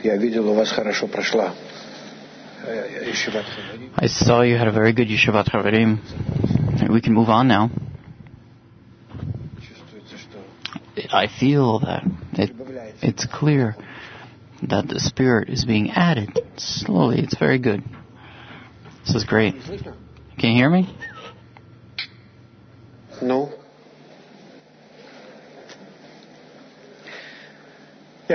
I saw you had a very good Yeshivat Havarim. We can move on now. I feel that it's clear that the Spirit is being added slowly. It's very good. This is great. Can you hear me? No. I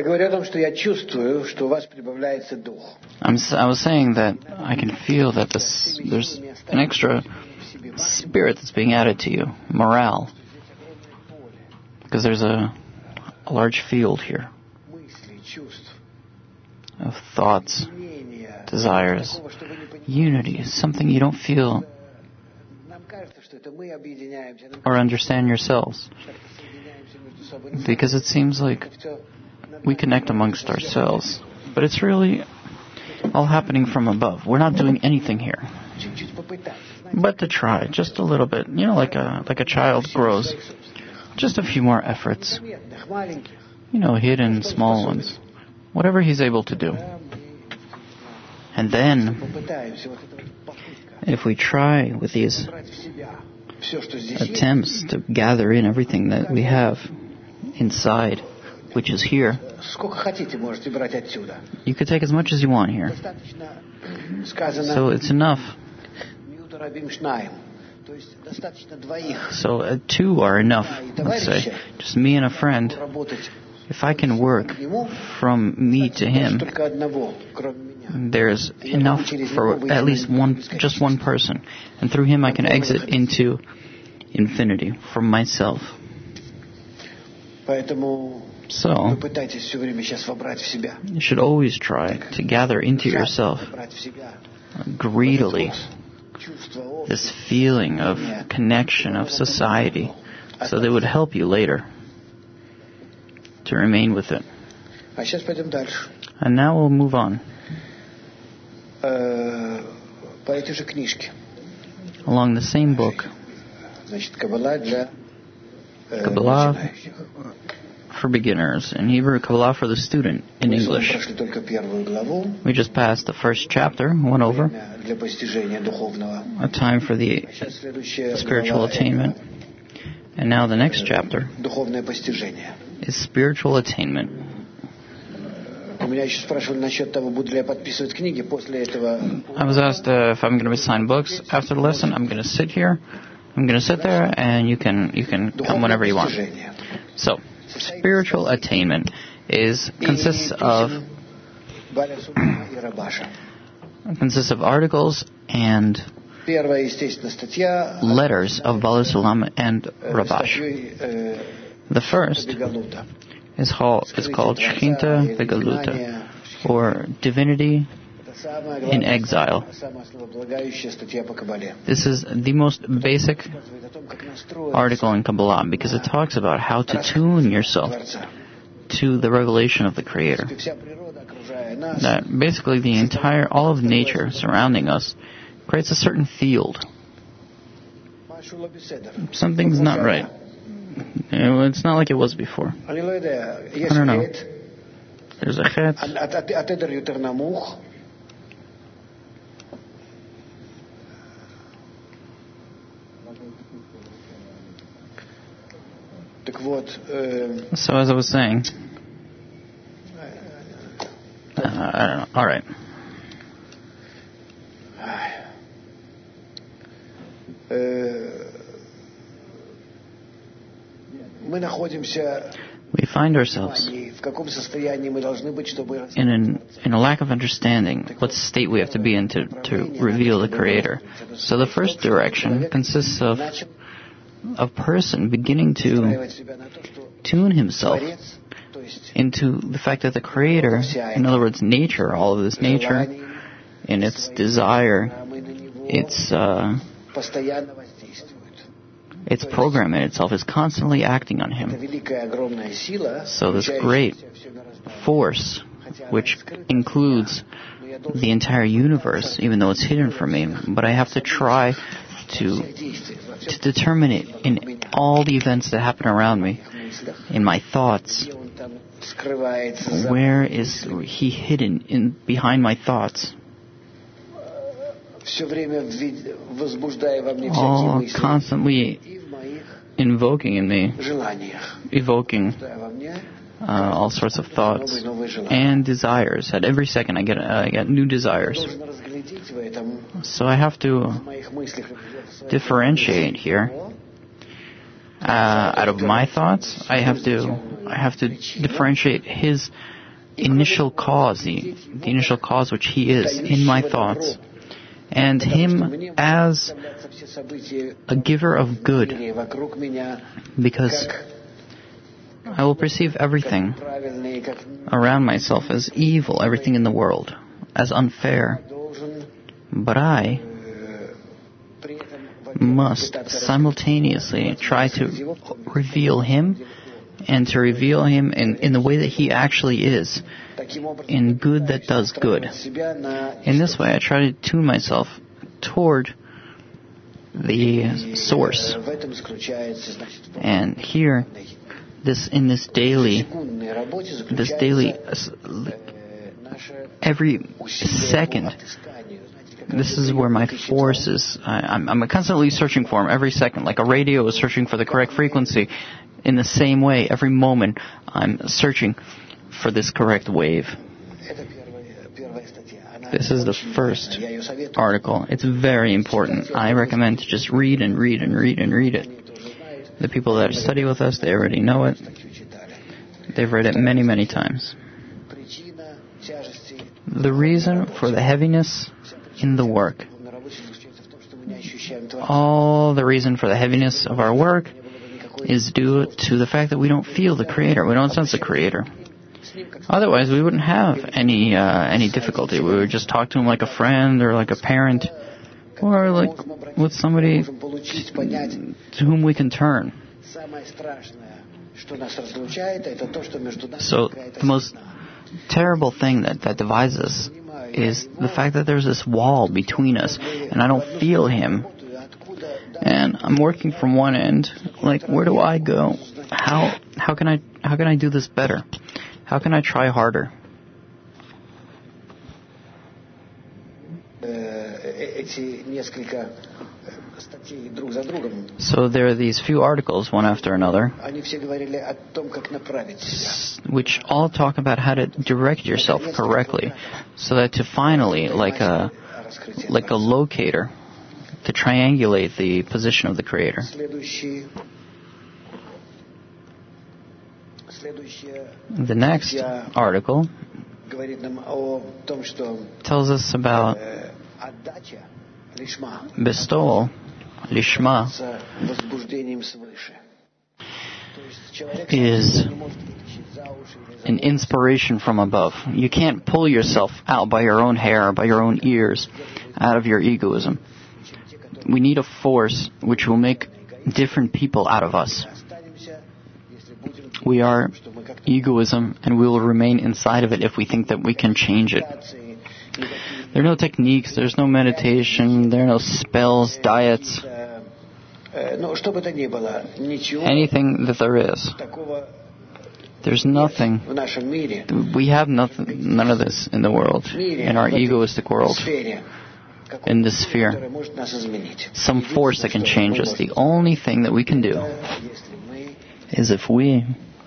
was saying that I can feel that there's an extra spirit that's being added to you, morale, because there's a large field here of thoughts, desires, unity, something you don't feel or understand yourselves, because it seems like we connect amongst ourselves, but it's really all happening from above. We're not doing anything here, but to try just a little bit, like a child grows, just a few more efforts, hidden small ones, whatever he's able to do. And then, if we try with these attempts to gather in everything that we have inside, which is here, you could take as much as you want here. So it's enough. So two are enough, let's say. Just me and a friend. If I can work from me to him, there's enough for at least just one person. And through him I can exit into infinity from myself. So, you should always try to gather into yourself greedily this feeling of connection, of society, so that it would help you later to remain with it. And now we'll move on. Along the same book, Kabbalah for beginners, in Hebrew, Kabbalah for the student in English. We just passed the first chapter, went over, a time for the spiritual attainment. And now the next chapter is spiritual attainment. I was asked if I'm going to sign books after the lesson. I'm going to sit here. I'm going to sit there, and you can come whenever you want. So, spiritual attainment consists of articles and letters of Baal Sulam and Rabash. The first is called Shechinta Begaluta, or Divinity in Exile. This is the most basic article in Kabbalah because it talks about how to tune yourself to the revelation of the Creator. That basically all of nature surrounding us creates a certain field. Something's not right. It's not like it was before. I don't know. There's a chet. So as I was saying, I don't know. All right. We find ourselves in a lack of understanding what state we have to be in to reveal the Creator. So the first direction consists of a person beginning to tune himself into the fact that the Creator, in other words, nature, all of this nature, in its desire, its program in itself is constantly acting on him. So this great force, which includes the entire universe, even though it's hidden from me, but I have to try to determine it in all the events that happen around me, in my thoughts, Where is he hidden behind my thoughts? All constantly invoking in me, evoking all sorts of thoughts and desires. At every second I get new desires. So I have to differentiate here. Out of my thoughts, I have to differentiate his initial cause, the initial cause which he is in my thoughts, and him as a giver of good, because I will perceive everything around myself as evil, everything in the world as unfair, but I must simultaneously try to reveal him, and to reveal him in the way that he actually is, in good that does good. In this way I try to tune myself toward the source. And here, this daily, every second, this is where my force is. I'm constantly searching for him every second, like a radio is searching for the correct frequency. In the same way, every moment, I'm searching for this correct wave. This is the first article. It's very important. I recommend to just read and read and read and read it. The people that study with us, they already know it. They've read it many, many times. The reason for the heaviness in the work. All the reason for the heaviness of our work is due to the fact that we don't feel the Creator. We don't sense the Creator. Otherwise, we wouldn't have any difficulty. We would just talk to him like a friend or like a parent, or like with somebody to whom we can turn. So the most terrible thing that divides us is the fact that there's this wall between us, and I don't feel him. And I'm working from one end, like, where do I go? How can I do this better? How can I try harder? So there are these few articles, one after another, which all talk about how to direct yourself correctly, so that to finally, like a locator, to triangulate the position of the Creator. The next article tells us about bestowal, lishma, is an inspiration from above. You can't pull yourself out by your own hair or by your own ears out of your egoism. We need a force which will make different people out of us. We are egoism, and we will remain inside of it if we think that we can change it. There are no techniques, there's no meditation, there are no spells, diets, anything that there is. There's nothing. We have nothing, none of this in the world, in our egoistic world, in this sphere. Some force that can change us. The only thing that we can do is if we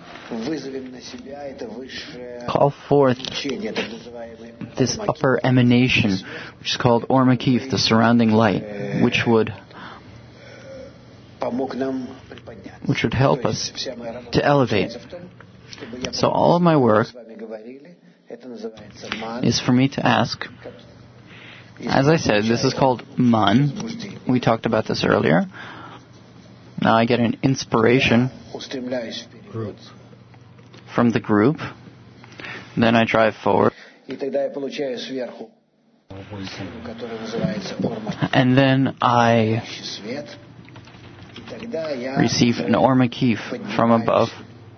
call forth this upper emanation, which is called Or Makif, the surrounding light, which would help us to elevate. So all of my work is for me to ask. As I said, this is called man. We talked about this earlier. Now I get an inspiration from the group. Then I drive forward. And then I receive an Or Makif from above.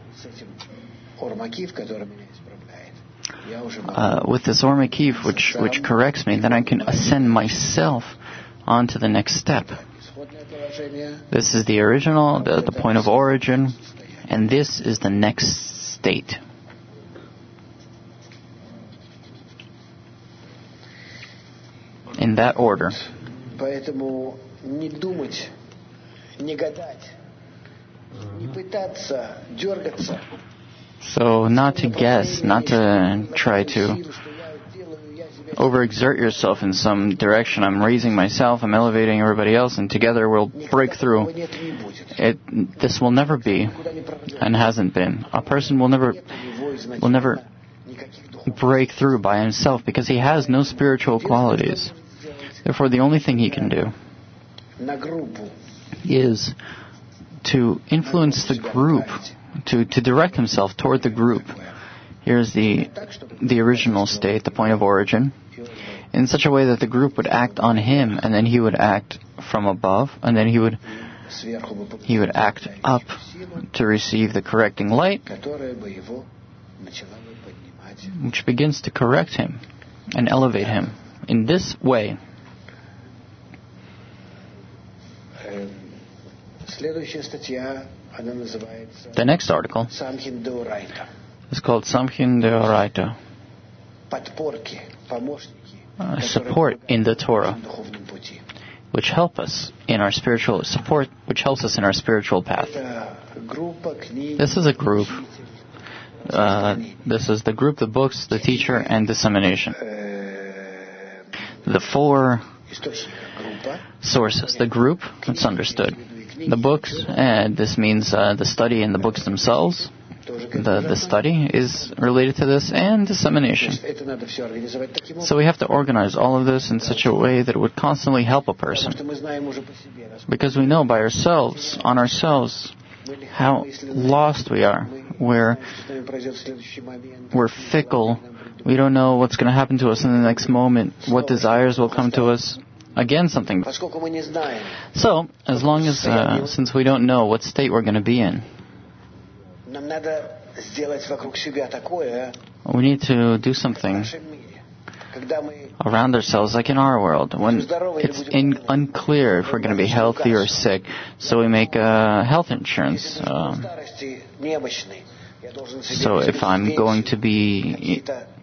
With this Or Makif, which corrects me, then I can ascend myself onto the next step. This is the original, the point of origin, and this is the next state. in that order. Поэтому не думать, не гадать, не пытаться дергаться. So not to guess, not to try to overexert yourself in some direction. I'm raising myself, I'm elevating everybody else, and together we'll break through. This will never be, and hasn't been. A person will never break through by himself because he has no spiritual qualities. Therefore, the only thing he can do is to influence the group, to direct himself toward the group. Here's the original state, the point of origin, in such a way that the group would act on him, and then he would act from above, and then he would act up to receive the correcting light, which begins to correct him and elevate him in this way. The next article is called Samkhin Deoraita, support in the Torah, which help us in our spiritual support, which helps us in our spiritual path. This is a group. This is the group, the books, the teacher, and dissemination. The four sources. The group, it's understood. The books, this means the study and the books themselves. The study is related to this, and dissemination. So we have to organize all of this in such a way that it would constantly help a person. Because we know by ourselves, on ourselves, how lost we are. We're fickle. We don't know what's going to happen to us in the next moment, what desires will come to us. Again, something. So, as long as, since we don't know what state we're going to be in, we need to do something around ourselves, like in our world, when it's unclear if we're going to be healthy or sick. So we make health insurance. So if I'm going to be,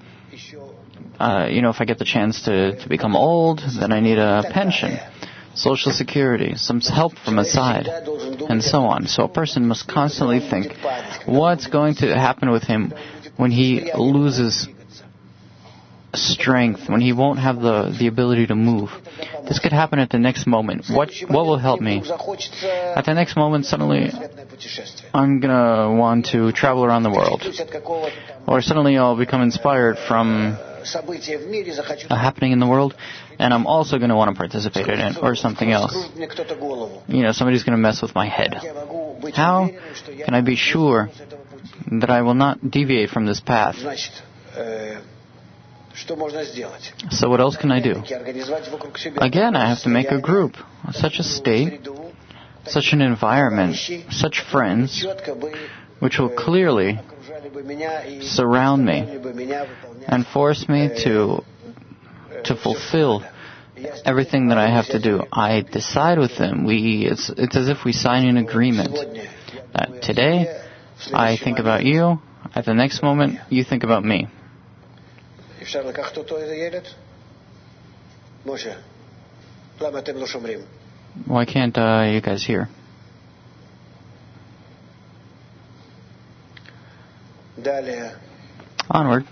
if I get the chance to become old, then I need a pension, Social Security, some help from a side, and so on. So a person must constantly think, what's going to happen with him when he loses strength, when he won't have the ability to move. This could happen at the next moment. What will help me? At the next moment, suddenly, I'm going to want to travel around the world. Or suddenly I'll become inspired from a happening in the world, and I'm also going to want to participate in it, or something else. Somebody's going to mess with my head. How can I be sure that I will not deviate from this path? So what else can I do? Again, I have to make a group, such a state, such an environment, such friends, which will clearly surround me and force me to fulfill everything that I have to do. I decide with them. It's as if we sign an agreement that today I think about you, at the next moment you think about me. Why can't you guys hear? Onward.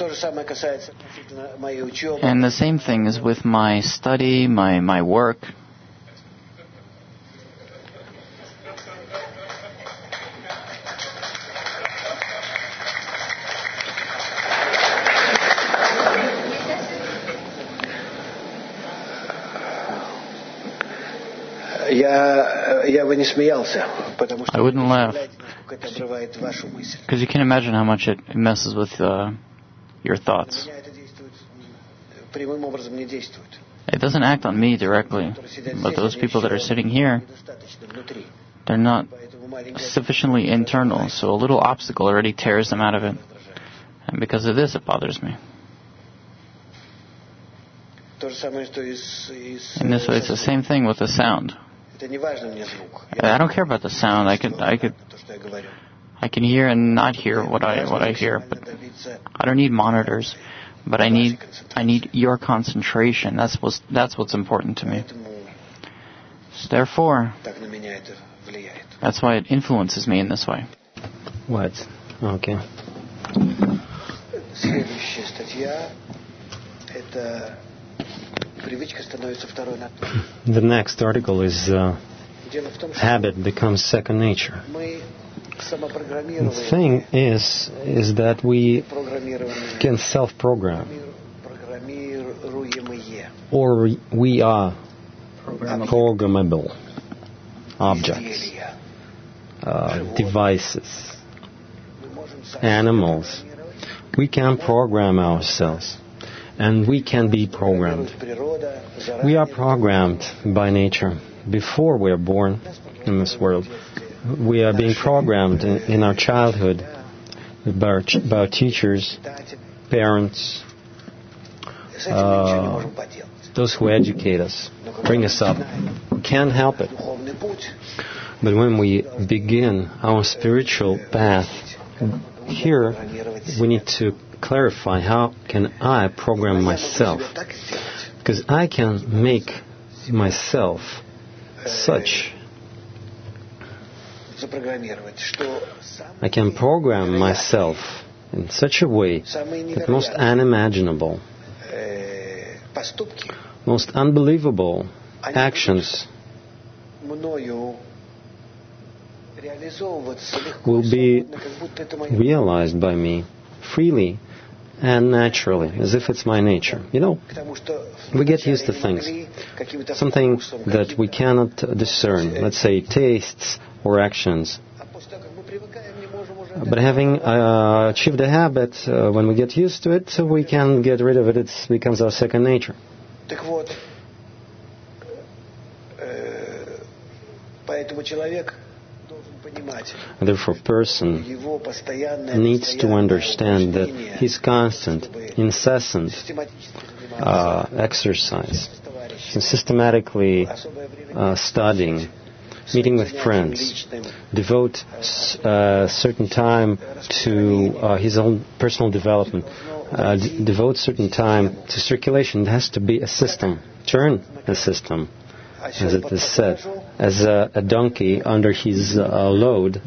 And the same thing is with my study, my work. I wouldn't laugh, because you can imagine how much it messes with your thoughts. It doesn't act on me directly, but those people that are sitting here, they're not sufficiently internal, so a little obstacle already tears them out of it. And because of this, it bothers me. In this way, it's the same thing with the sound. I don't care about the sound. I can hear and not hear what I hear, but I don't need monitors. But I need your concentration. That's what's important to me. So therefore, that's why it influences me in this way. What? Okay. The next article is habit becomes second nature. The thing is that we can self-program, or we are programmable objects, devices, animals. We can program ourselves, and we can be programmed. We are programmed by nature before we are born in this world. We are being programmed in our childhood by our teachers, parents, those who educate us, bring us up. We can't help it. But when we begin our spiritual path, here we need to clarify, how can I program myself? Because I can make myself such. I can program myself in such a way that most unimaginable, most unbelievable actions will be realized by me freely and naturally, as if it's my nature. You know, we get used to things, something that we cannot discern, let's say tastes or actions. But having achieved a habit, when we get used to it, we can get rid of it. It becomes our second nature. Therefore, a person needs to understand that his constant, incessant exercise, systematically studying, meeting with friends, devote certain time to his own personal development, devote certain time to circulation. It has to be a system. Turn a system, as it is said, as a donkey under his load,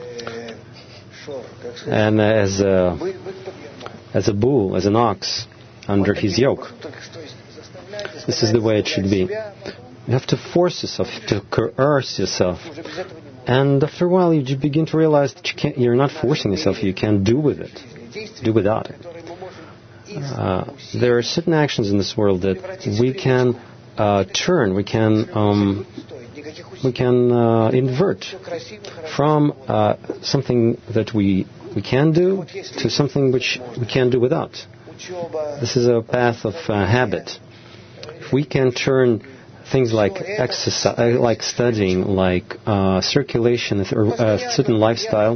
and as a bull, as an ox under his yoke. This is the way it should be. You have to force yourself, to coerce yourself. And after a while you begin to realize that you're not forcing yourself, you can do with it, do without it. There are certain actions in this world that we can turn, we can invert from something that we can do to something which we can do without. This is a path of habit. If we can turn things like exercise, studying, like circulation, or a certain lifestyle,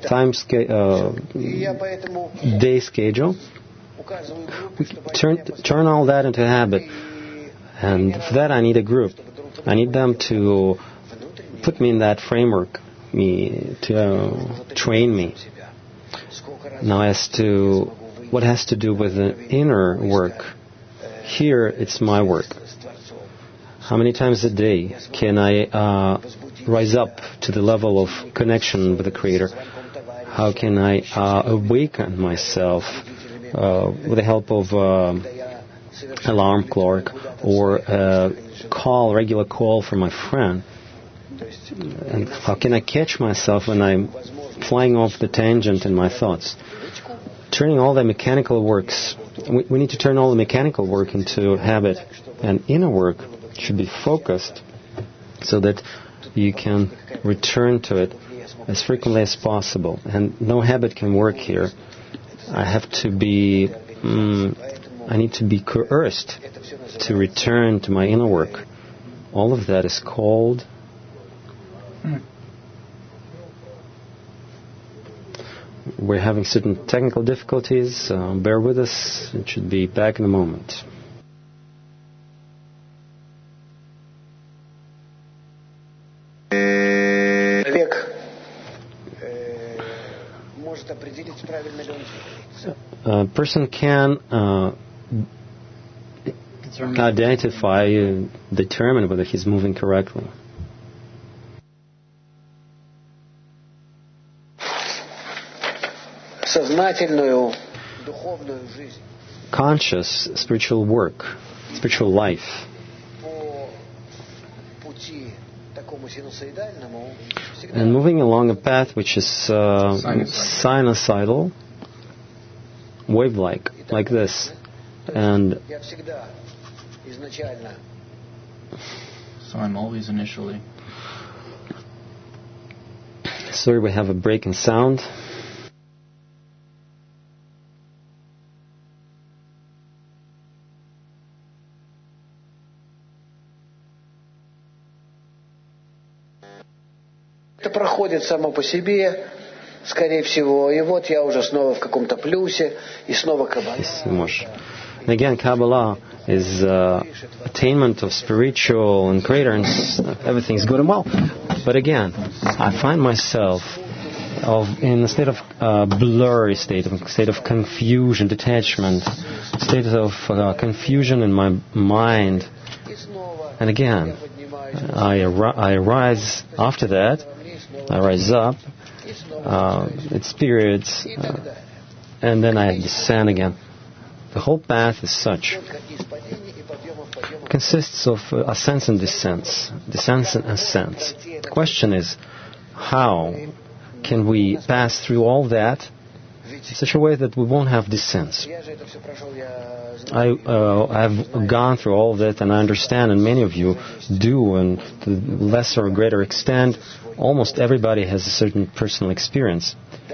day schedule, we turn all that into habit. And for that I need a group. I need them to put me in that framework, to train me. Now, as to what has to do with the inner work, here it's my work. How many times a day can I rise up to the level of connection with the Creator? How can I awaken myself with the help of alarm clock or regular call from my friend? And how can I catch myself when I'm flying off the tangent in my thoughts? Turning all the mechanical works, we need to turn all the mechanical work into habit, and inner work should be focused so that you can return to it as frequently as possible. And no habit can work here. I need to be coerced to return to my inner work. All of that is called we're having certain technical difficulties. Bear with us. It should be back in a moment. a person can identify, determine whether he's moving correctly. Conscious spiritual work, spiritual life. And moving along a path which is sinusoidal, wave-like, like this. And so I'm always initially. Sorry, we have a break in sound. Это проходит само по себе, скорее всего, и вот я уже снова в каком-то плюсе, и снова Каббала. And again, Kabbalah is attainment of spiritual and greater, and everything's good and well. But again, I find myself in a state of blurry state of confusion, detachment, state of confusion in my mind. And again, I rise after that. I rise up, it's periods, and then I descend again. The whole path is such. Consists of ascents and descents, descents and ascents. The question is, how can we pass through all that in such a way that we won't have descents? I've gone through all that, and I understand, and many of you do, and to lesser or greater extent, almost everybody has a certain personal experience.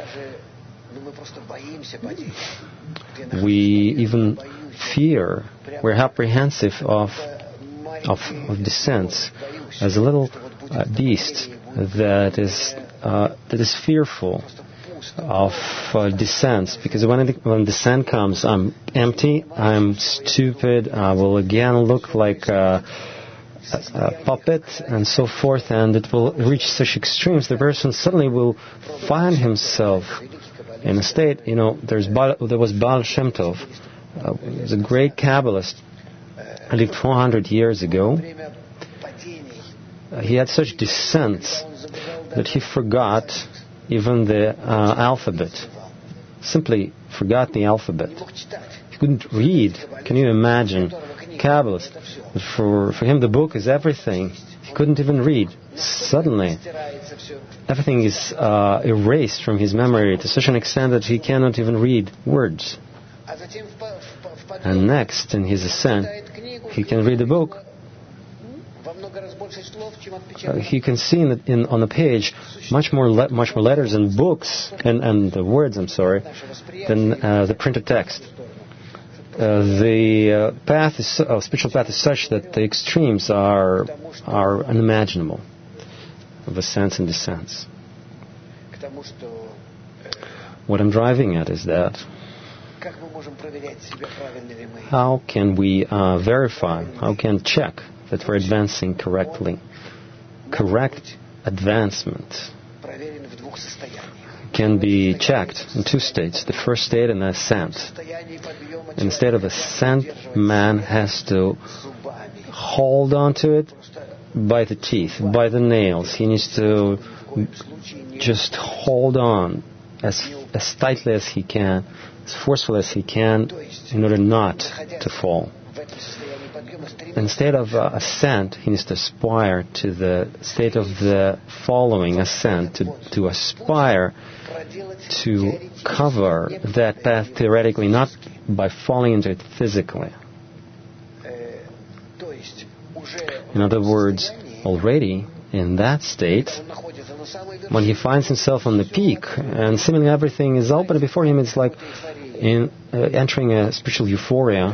We even fear, we're apprehensive of descents as a little beast that is fearful of descents, because when descent comes, I'm empty, I'm stupid, I will again look like a puppet and so forth, and it will reach such extremes. The person suddenly will find himself in a state. There was Baal Shem Tov, the great Kabbalist, lived 400 years ago. He had such descents that he forgot even the alphabet. Simply forgot the alphabet. He couldn't read. Can you imagine? Kabbalist. For him the book is everything. He couldn't even read. Suddenly, everything is erased from his memory to such an extent that he cannot even read words. And next, in his ascent, he can read the book. He can see on the page much more letters and books and the words. than the printed text. The spiritual path is such that the extremes are unimaginable of ascents and descents. What I'm driving at is that how can we verify, how can check that we're advancing correctly? Correct advancement can be checked in two states. The first state and the ascent. In the state of ascent, man has to hold on to it by the teeth, by the nails. He needs to just hold on as tightly as he can, as forcefully as he can, in order not to fall. Instead of ascent, he needs to aspire to the state of the following ascent, to aspire to cover that path theoretically, not by falling into it physically. In other words, already in that state, when he finds himself on the peak and seemingly everything is open before him, it's like entering a spiritual euphoria.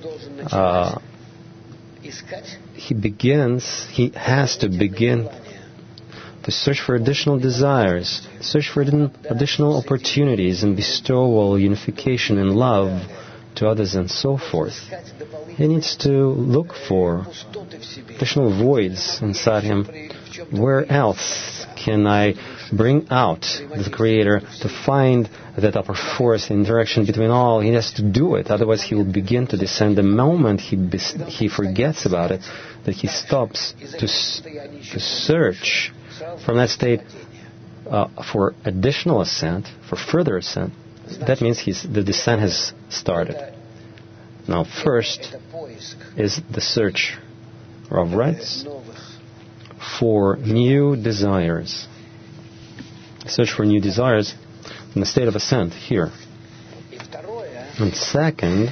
He has to begin to search for additional desires, search for additional opportunities and bestowal, unification and love to others and so forth. He needs to look for additional voids inside him. Where else can I bring out the Creator to find that upper force, the interaction between all? He has to do it, otherwise he will begin to descend. The moment he forgets about it, that he stops to search from that state for additional ascent, for further ascent, that means the descent has started. Now, first is the search of rights for new desires. Search for new desires in the state of ascent here. And second,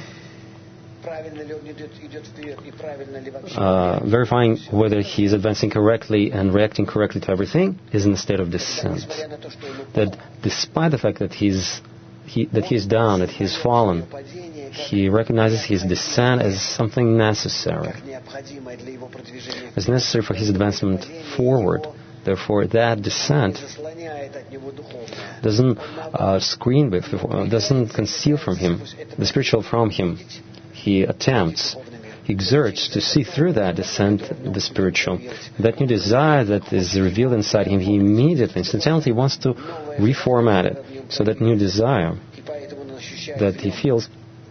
verifying whether he is advancing correctly and reacting correctly to everything is in the state of descent. That despite the fact that he's down, that he's fallen, he recognizes his descent as something necessary. It's necessary for his advancement forward. Therefore, that descent doesn't screen before, doesn't conceal from him the spiritual from him. He attempts, he exerts to see through that descent the spiritual. That new desire that is revealed inside him, he immediately, instantaneously wants to reformat it. So that new desire that he feels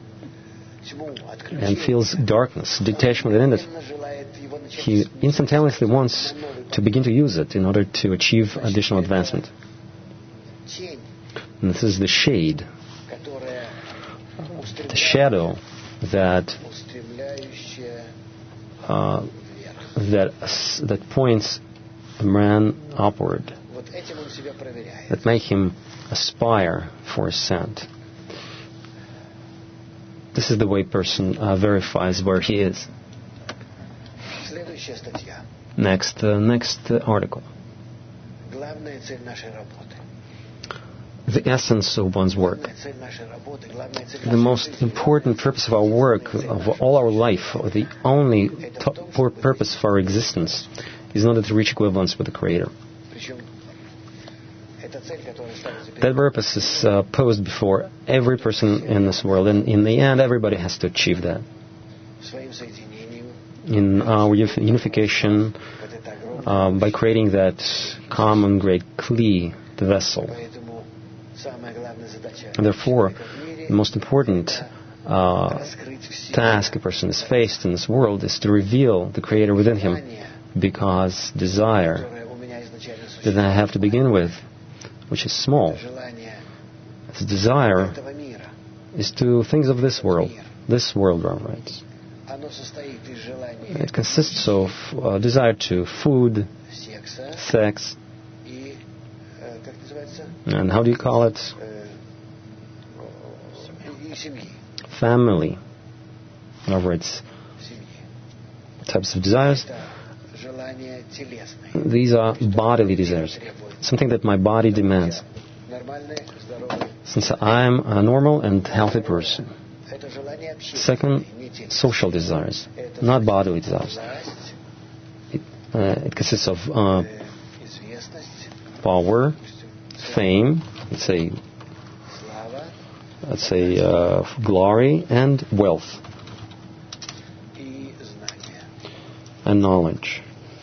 and feels darkness, detachment within it, he instantaneously wants to begin to use it in order to achieve additional advancement. And this is the shade, the shadow that points the man upward, that make him aspire for ascent. This is the way a person verifies where he is. Next article. The essence of one's work. The most important purpose of our work, of all our life, or the only purpose of our existence, is in order to reach equivalence with the Creator. That purpose is posed before every person in this world, and in the end, everybody has to achieve that. In our unification, by creating that common great Kli, the vessel. And therefore, the most important task a person is faced in this world is to reveal the Creator within him, because desire that I have to begin with, which is small, this desire is to things of this world rights. It consists of desire to food, sex, and how do you call it? Family. In other words, types of desires. These are bodily desires, something that my body demands. Since I'm a normal and healthy person. Second, social desires, not bodily desires. It consists of power, fame, let's say glory and wealth and knowledge.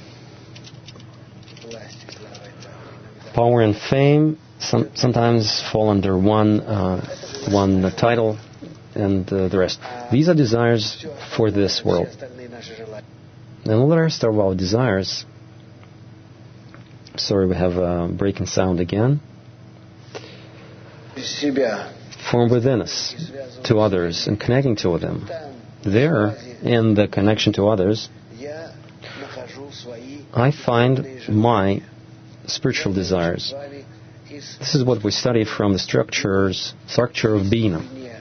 Power and fame sometimes fall under one title and the rest. These are desires for this world. And all the rest of our desires, sorry, we have a breaking sound again, form within us to others and connecting to them. There, in the connection to others, I find my spiritual desires. This is what we study from the structure of Bina.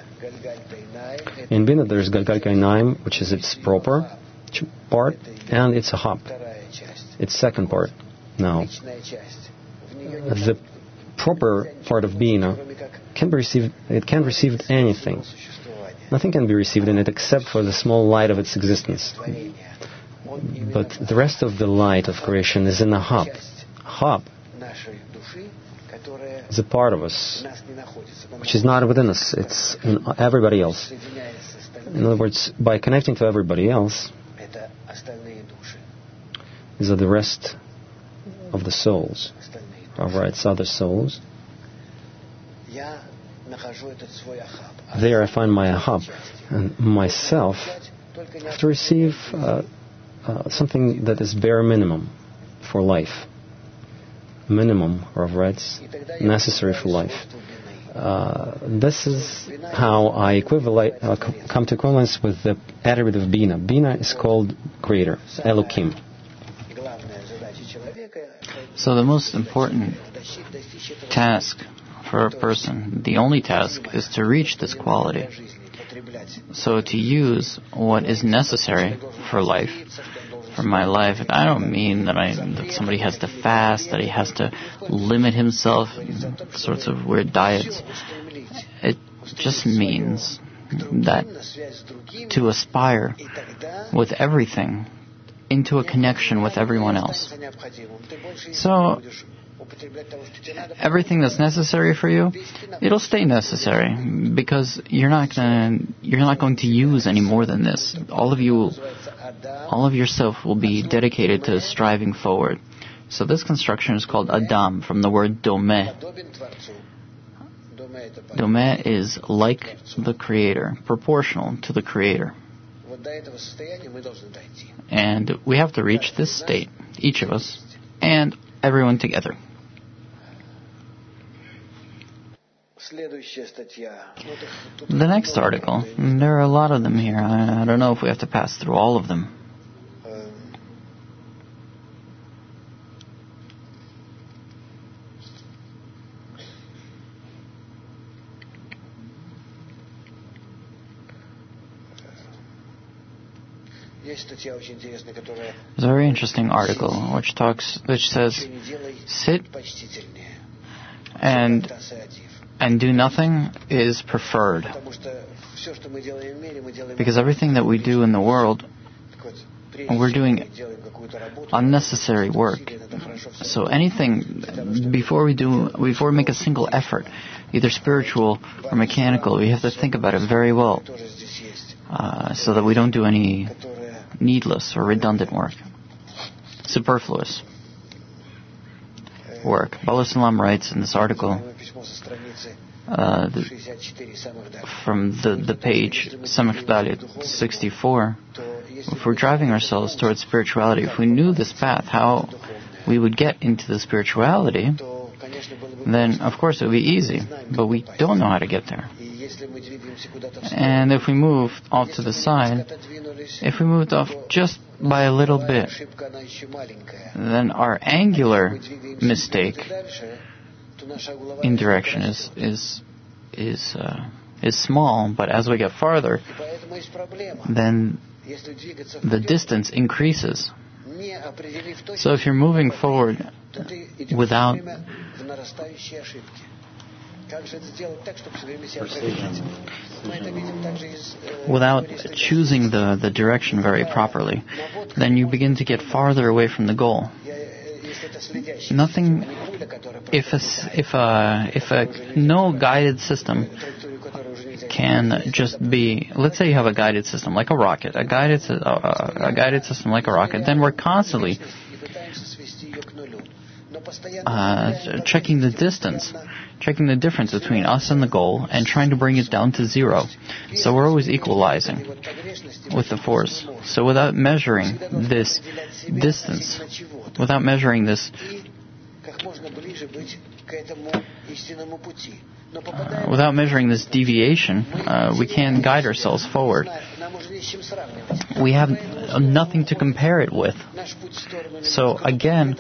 In Bina there is Galgalka Inaim, which is its proper part, and it's a hop, its second part. Now, the proper part of Bina can't receive anything. Nothing can be received in it except for the small light of its existence. But the rest of the light of creation is in the hop. Hop is a part of us, which is not within us. It's in everybody else. In other words, by connecting to everybody else, these are the rest of the souls, it's other souls. There I find my ahab, and myself have to receive something that is bare minimum for life. Minimum of rights necessary for life. This is how I come to equivalence with the attribute of Bina. Bina is called Creator, Elohim. So the most important task for a person, the only task, is to reach this quality. So to use what is necessary for life, for my life. I don't mean that somebody has to fast, that he has to limit himself, sorts of weird diets. It just means that to aspire with everything into a connection with everyone else. So everything that's necessary for you, it'll stay necessary because you're not going to use any more than this. All of yourself will be dedicated to striving forward. So this construction is called Adam, from the word domeh. Domeh is like the Creator, proportional to the Creator. And we have to reach this state, each of us, and everyone together. The next article, there are a lot of them here. I don't know if we have to pass through all of them. There's a very interesting article which says, sit and do nothing is preferred. Because everything that we do in the world, we're doing unnecessary work. So anything, before we make a single effort, either spiritual or mechanical, we have to think about it very well, so that we don't do any needless or redundant work, superfluous work. Baal Salam writes in this article, from the page Samach Dalit 64, if we're driving ourselves towards spirituality, if we knew this path, how we would get into the spirituality, then of course it would be easy, but we don't know how to get there. And if we move off to the side, if we moved off just by a little bit, then our angular mistake in direction is small, but as we get farther, then the distance increases. So if you're moving forward without choosing the direction very properly, then you begin to get farther away from the goal. Nothing. If a no guided system can just be, let's say you have a guided system like a rocket, a guided system like a rocket, then we're constantly checking the distance, checking the difference between us and the goal, and trying to bring it down to zero. So we're always equalizing with the force. So without measuring this distance, without measuring this deviation, we can't guide ourselves forward. We have nothing to compare it with. So again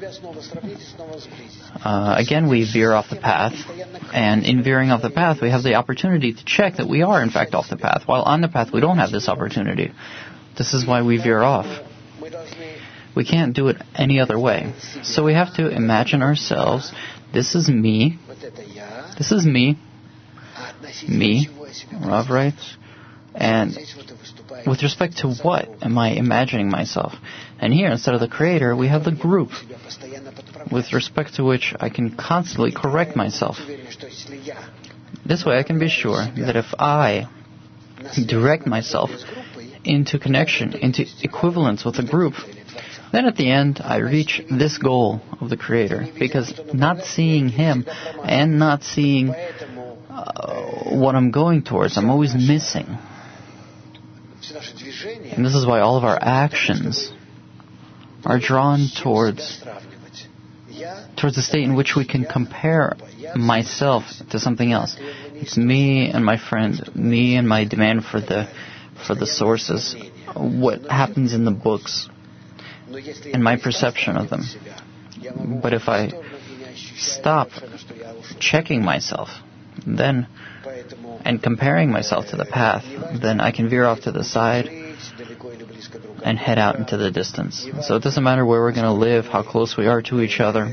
we veer off the path, and in veering off the path, we have the opportunity to check that we are in fact off the path. While on the path, we don't have this opportunity. This is why we veer off. We can't do it any other way. So we have to imagine ourselves, this is me, Rav writes, And with respect to what am I imagining myself? And here, instead of the Creator, we have the group, with respect to which I can constantly correct myself. This way I can be sure that if I direct myself into connection, into equivalence with the group, then at the end I reach this goal of the Creator. Because not seeing Him and not seeing what I'm going towards, I'm always missing. And this is why all of our actions are drawn towards the state in which we can compare myself to something else. It's me and my friend, me and my demand for the sources, what happens in the books, and my perception of them. But if I stop checking myself, then and comparing myself to the path, then I can veer off to the side and head out into the distance. So it doesn't matter where we're going to live, how close we are to each other,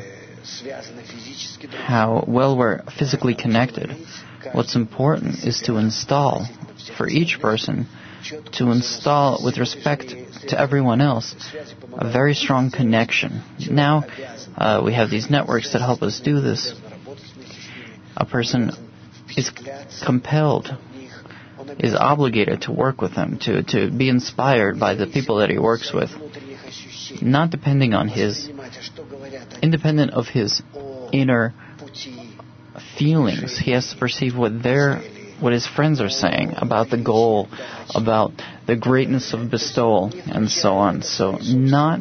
how well we're physically connected. What's important is to install, for each person, to install, with respect to everyone else, a very strong connection. Now, we have these networks that help us do this. A person is compelled, is obligated to work with them, to be inspired by the people that he works with, not independent of his inner feelings. He has to perceive what his friends are saying about the goal, about the greatness of bestowal, and so on. So not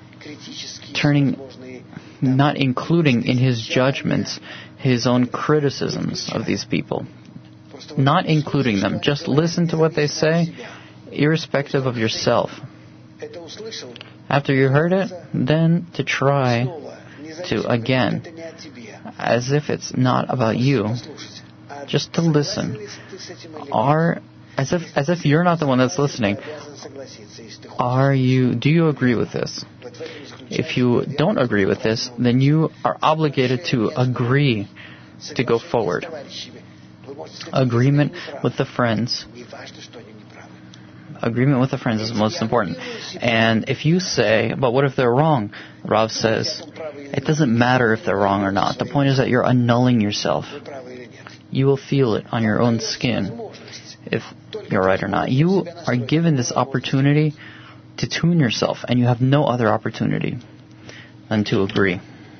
including in his judgments his own criticisms of these people. Not including them. Just listen to what they say, irrespective of yourself. After you heard it, then to try to, again, as if it's not about you, just to listen. As if you're not the one that's listening. Do you agree with this? If you don't agree with this, then you are obligated to agree to go forward. Agreement with the friends. Agreement with the friends is most important. And if you say, but what if they're wrong? Rav says, it doesn't matter if they're wrong or not. The point is that you're annulling yourself. You will feel it on your own skin if you're right or not. You are given this opportunity to tune yourself, and you have no other opportunity than to agree.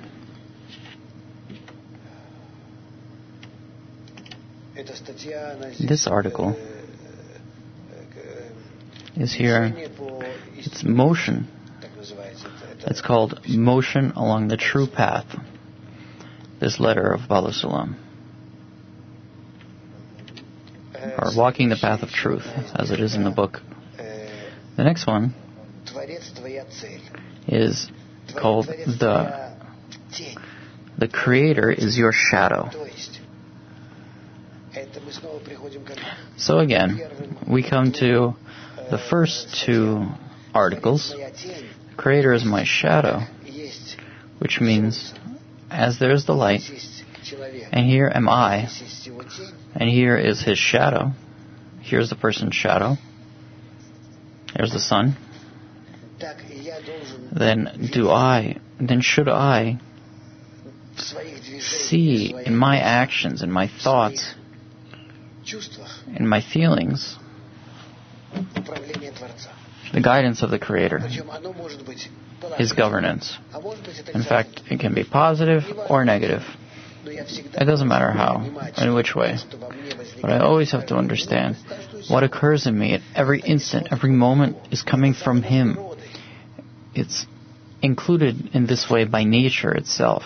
This article is here. It's motion. It's called Motion Along the True Path. This letter of Baal HaSulam. Or Walking the Path of Truth, as it is in the book. The next one is called The Creator is Your Shadow. So again, we come to the first two articles. The Creator is my shadow, which means as there is the light, and here am I, and here is his shadow. Here's the person's shadow. There's the sun. Then should I see in my actions, in my thoughts, in my feelings, the guidance of the Creator, His governance. In fact, it can be positive or negative. It doesn't matter how, in which way. But I always have to understand what occurs in me at every instant, every moment is coming from Him. It's included in this way by nature itself.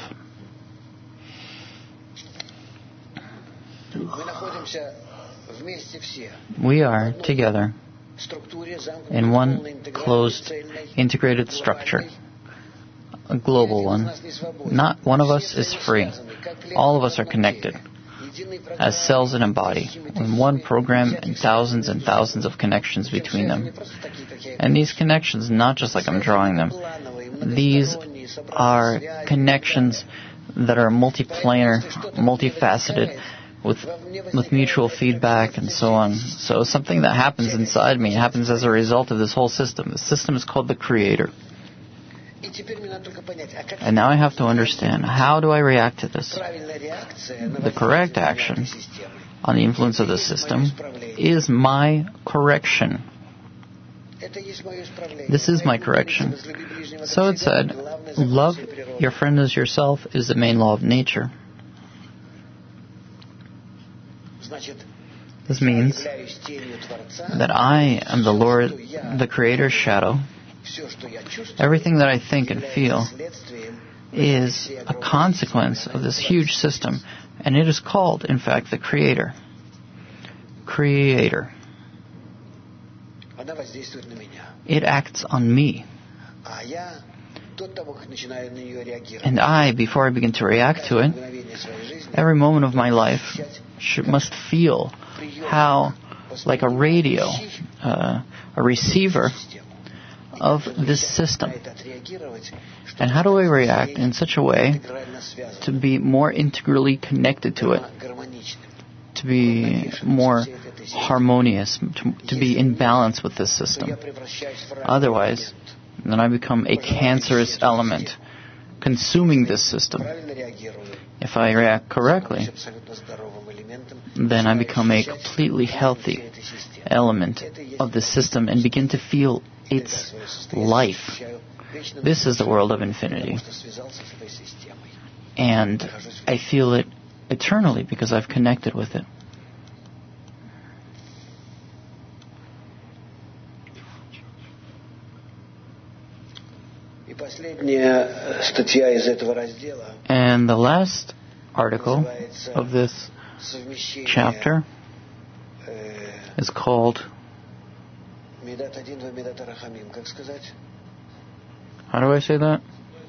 We are together in one closed, integrated structure, a global one. Not one of us is free. All of us are connected as cells in a body, in one program and thousands of connections between them. And these connections, not just like I'm drawing them, these are connections that are multiplanar, multifaceted, with mutual feedback and so on. So something that happens inside me happens as a result of this whole system. The system is called the Creator. And now I have to understand, how do I react to this? The correct action on the influence of the system is my correction. This is my correction. So it said, love your friend as yourself is the main law of nature. This means that I am the Lord, the Creator's shadow. Everything that I think and feel is a consequence of this huge system, and it is called, in fact, the Creator. Creator. It acts on me. And I, before I begin to react to it, every moment of my life must feel how, like a radio, a receiver of this system. And how do I react in such a way to be more integrally connected to it, to be more harmonious, to be in balance with this system? Otherwise, then I become a cancerous element, consuming this system. If I react correctly, then I become a completely healthy element of the system and begin to feel its life. This is the world of infinity. And I feel it eternally because I've connected with it. And the last article of this chapter is called, how do I say that?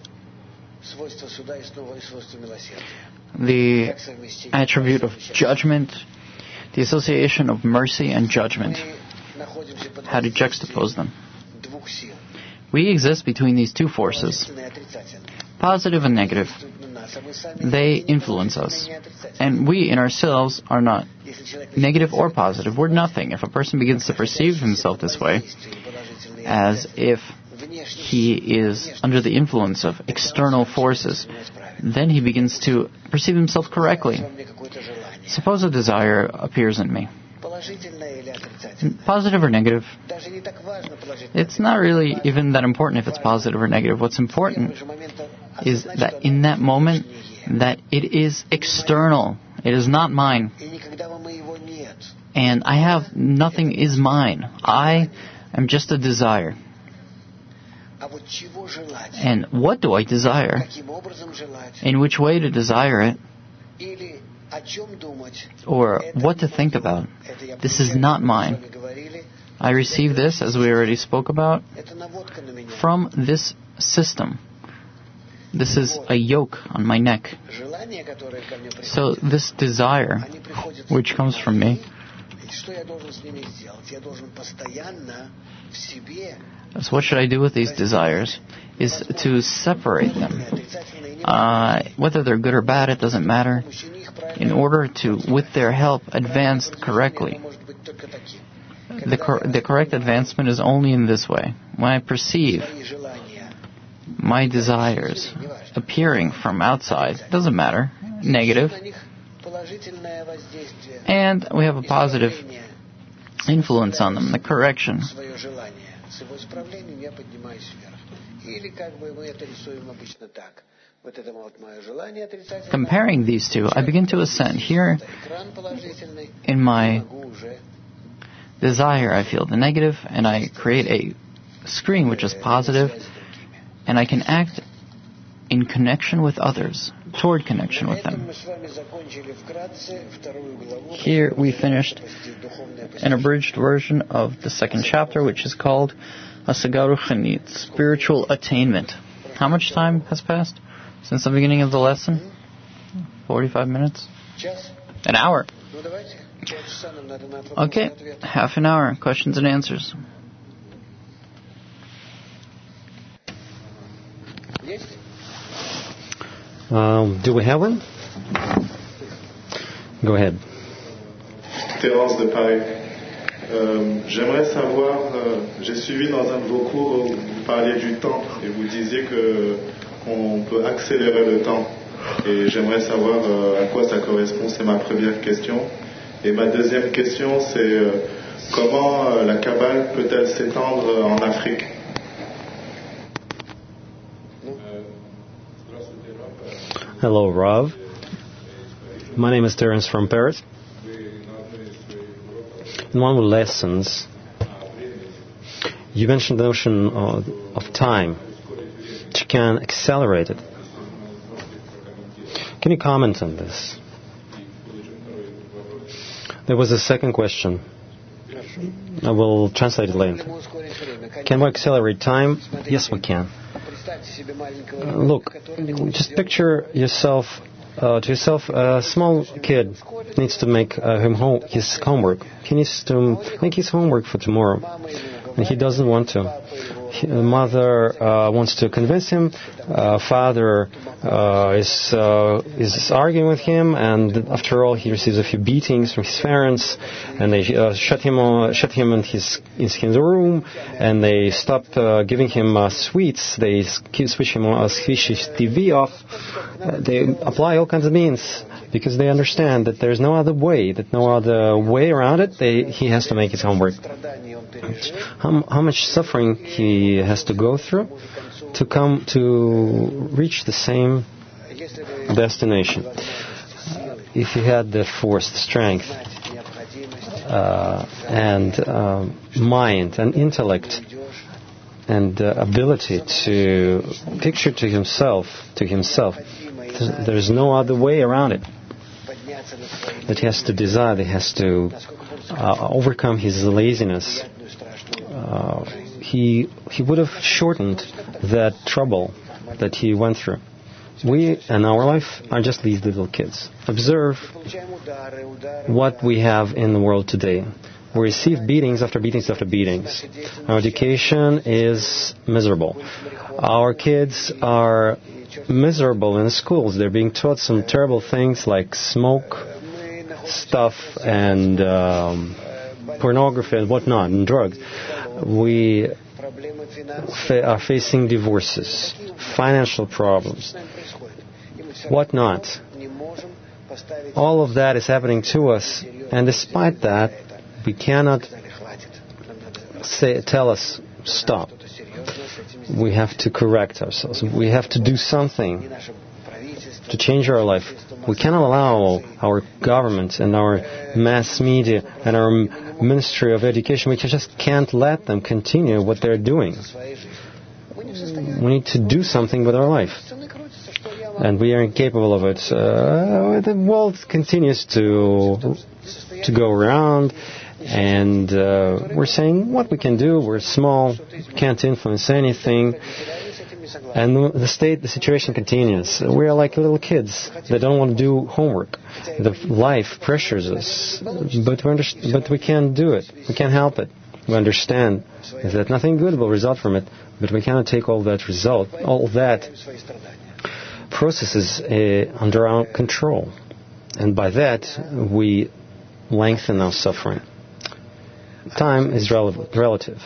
The attribute of judgment, the association of mercy and judgment. How to juxtapose them. We exist between these two forces, positive and negative. They influence us. And we in ourselves are not negative or positive. We're nothing. If a person begins to perceive himself this way, as if he is under the influence of external forces, then he begins to perceive himself correctly. Suppose a desire appears in me. Positive or negative? It's not really even that important if it's positive or negative. What's important is that in that moment, that it is external. It is not mine. And I have, nothing is mine. I am just a desire. And what do I desire? In which way to desire it? Or what to think about? This is not mine. I receive this, as we already spoke about, from this system. This is a yoke on my neck. So this desire, which comes from me, so what should I do with these desires? Is to separate them. Whether they're good or bad, it doesn't matter. In order to, with their help, advance correctly. The correct advancement is only in this way. When I perceive my desires appearing from outside, it doesn't matter, negative, and we have a positive influence on them, the correction. Comparing these two, I begin to ascend. Here, in my desire, I feel the negative, and I create a screen which is positive, and I can act in connection with others, toward connection with them. Here we finished an abridged version of the second chapter, which is called Hasaga Ruchanit, spiritual attainment. How much time has passed since the beginning of the lesson? 45 minutes? An hour. Okay, half an hour. Questions and answers. Do we have one? Go ahead. Terence de Paris. J'aimerais savoir, j'ai suivi dans un de vos cours où vous parliez du temps et vous disiez qu'on peut accélérer le temps. Et j'aimerais savoir à quoi ça correspond, c'est ma première question. Et ma deuxième question, c'est comment la Kabbale peut-elle s'étendre en Afrique? Hello, Rav. My name is Terence from Paris. In one of the lessons, you mentioned the notion of time, that you can accelerate it. Can you comment on this? There was a second question. I will translate it later. Can we accelerate time? Yes, we can. Look, just picture yourself, a small kid needs to make his homework. He needs to make his homework for tomorrow, and he doesn't want to. Mother wants to convince him. Father is arguing with him, and after all, he receives a few beatings from his parents, and they shut him in his room, and they stop giving him sweets. They switch his TV off. They apply all kinds of means because they understand that there's no other way around it. He has to make his homework. How much suffering he has to go through to reach the same destination. If he had the force, the strength, and mind and intellect and ability to picture to himself, there's no other way around it. That he has to desire, he has to overcome his laziness. He would have shortened that trouble that he went through. We, in our life, are just these little kids. Observe what we have in the world today. We receive beatings after beatings after beatings. Our education is miserable. Our kids are miserable in schools. They're being taught some terrible things like smoke stuff and pornography and whatnot, and drugs. We are facing divorces, financial problems, whatnot. All of that is happening to us, and despite that, we cannot tell us stop. We have to correct ourselves. We have to do something to change our life. We cannot allow our government and our mass media and our Ministry of Education, we just can't let them continue what they're doing. We need to do something with our life. And we are incapable of it. The world continues to go around, and we're saying what we can do. We're small, we can't influence anything. And the situation continues. We are like little kids that don't want to do homework. The life pressures us, but we can't do it. We can't help it. We understand that nothing good will result from it, but we cannot take all that processes under our control. And by that, we lengthen our suffering. Time is relative.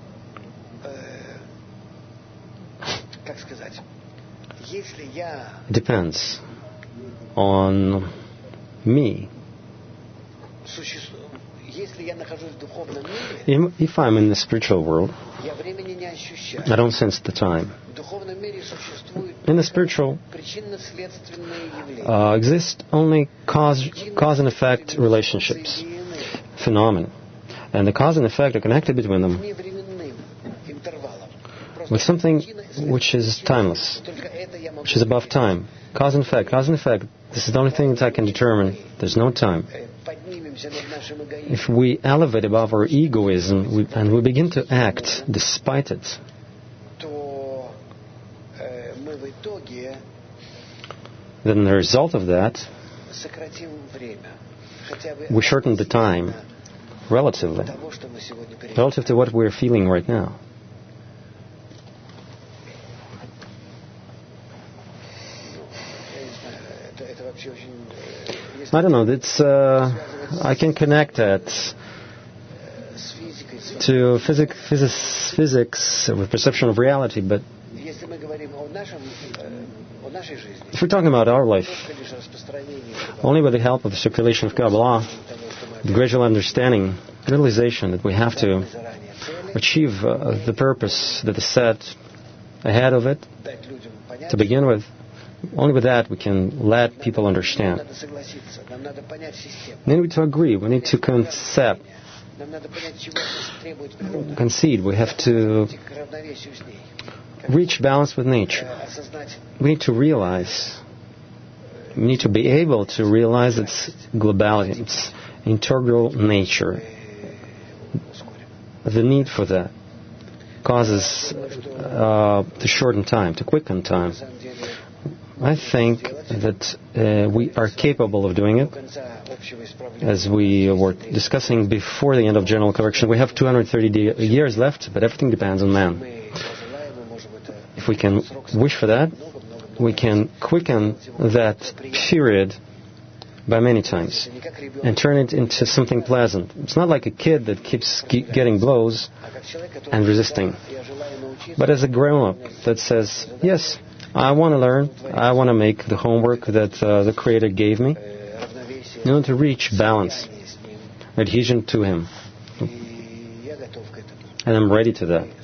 It depends on me. If I'm in the spiritual world, I don't sense the time. In the spiritual, exist only cause and effect relationships, phenomena. And the cause and effect are connected between them with something which is timeless, which is above time. Cause and effect. This is the only thing that I can determine. There's no time. If we elevate above our egoism and we begin to act despite it, then the result of that, we shorten the time relative to what we're feeling right now. I don't know. It's I can connect that to physics with perception of reality, but if we're talking about our life, only with the help of the circulation of Kabbalah, the gradual understanding, realization that we have to achieve the purpose that is set ahead of it to begin with, only with that we can let people understand. We need to agree, we need to concede, we have to reach balance with nature. We need to realize, we need to be able to realize its globality, its integral nature. The need for that causes to shorten time, to quicken time. I think that we are capable of doing it. As we were discussing before the end of general correction, we have 230 years left, but everything depends on man. If we can wish for that, we can quicken that period by many times and turn it into something pleasant. It's not like a kid that keeps getting blows and resisting, but as a grown-up that says, yes, I want to learn, I want to make the homework that the Creator gave me in order to reach balance, adhesion to Him. And I'm ready to that.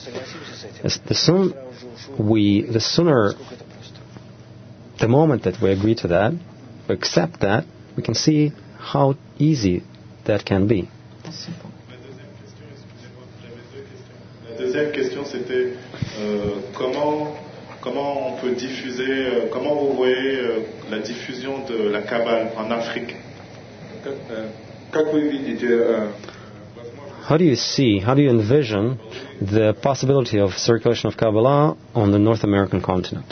The moment that we agree to that, we accept that, we can see how easy that can be. La deuxième question, c'était comment on peut diffuser, comment vous voyez la diffusion de la Kabbale en Afrique? How do you envision the possibility of circulation of Kabbalah on the North American continent?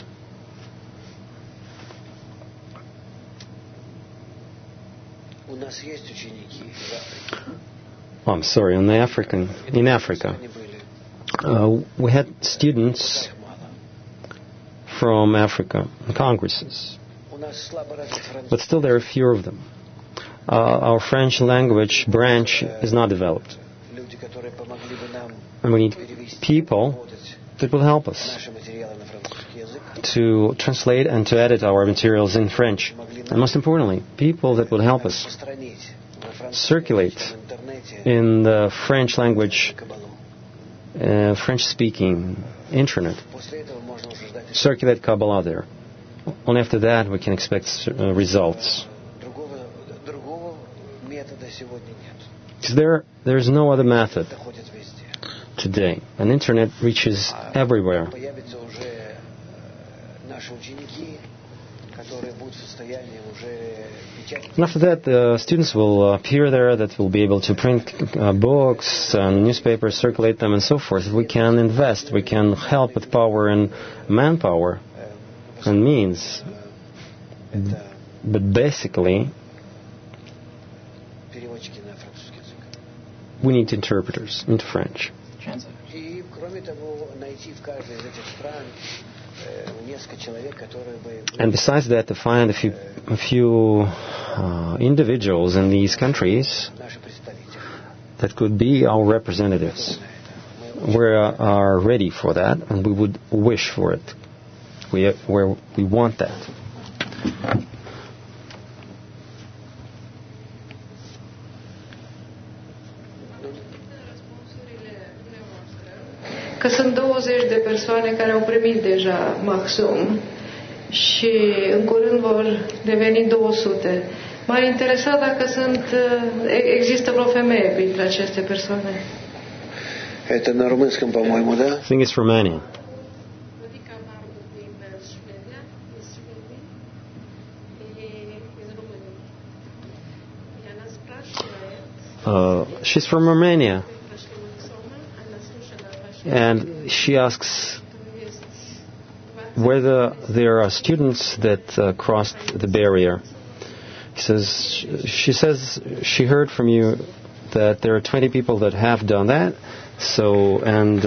Oh, I'm sorry, in Africa. We had students from Africa in congresses, but still there are few of them. Our French language branch is not developed. And we need people that will help us to translate and to edit our materials in French. And most importantly, people that will help us circulate in the French language, French-speaking internet, circulate Kabbalah there. Only after that we can expect results. Because there is no other method today. An internet reaches everywhere. And after that, the students will appear there that will be able to print books and newspapers, circulate them and so forth. We can invest, we can help with power and manpower and means. But basically, we need interpreters into French. And besides that, to find a few individuals in these countries that could be our representatives. We are ready for that, and we would wish for it. We want that. Că sunt 20 de persoane care au primit deja Maxum și în curând vor deveni 200. M-ar interesa dacă există vreo femeie printre aceste persoane. Это на румынском, по-моему, да? I think it's Romanian. She's from Romania. And she asks whether there are students that crossed the barrier. She says she heard from you that there are 20 people that have done that. So, and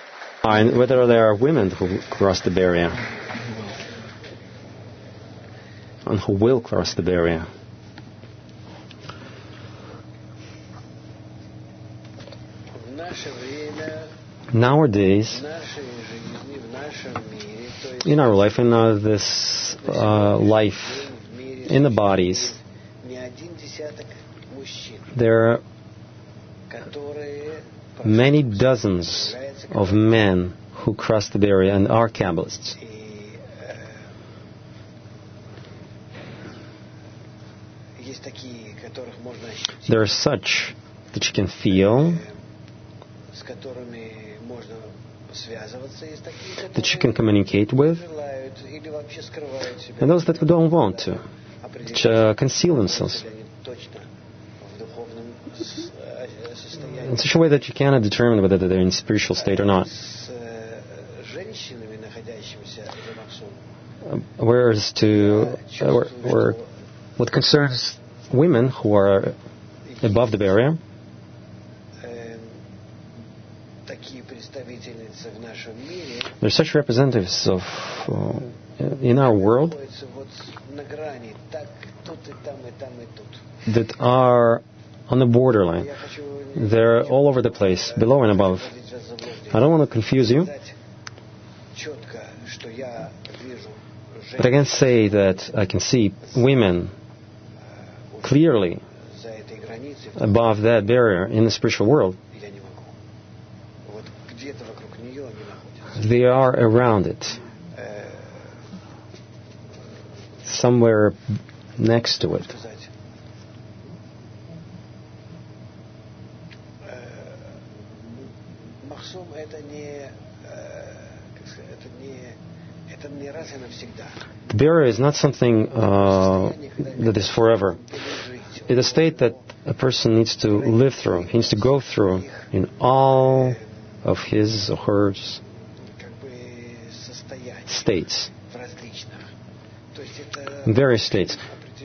whether there are women who crossed the barrier. and who will cross the barrier. Nowadays, in our life, in this life, in the bodies, there are many dozens of men who cross the barrier and are Kabbalists. There are such that you can feel, that you can communicate with, and those that don't want to, which conceal themselves in such a way that you cannot determine whether they're in spiritual state or not. Whereas what concerns women who are above the barrier, there are such representatives of in our world that are on the borderline. They're all over the place, below and above. I don't want to confuse you, but I can say that I can see women clearly above that barrier in the spiritual world. They are around it, somewhere next to it. The barrier is not something that is forever. It's a state that a person needs to live through. He needs to go through in all of his or her states, various states.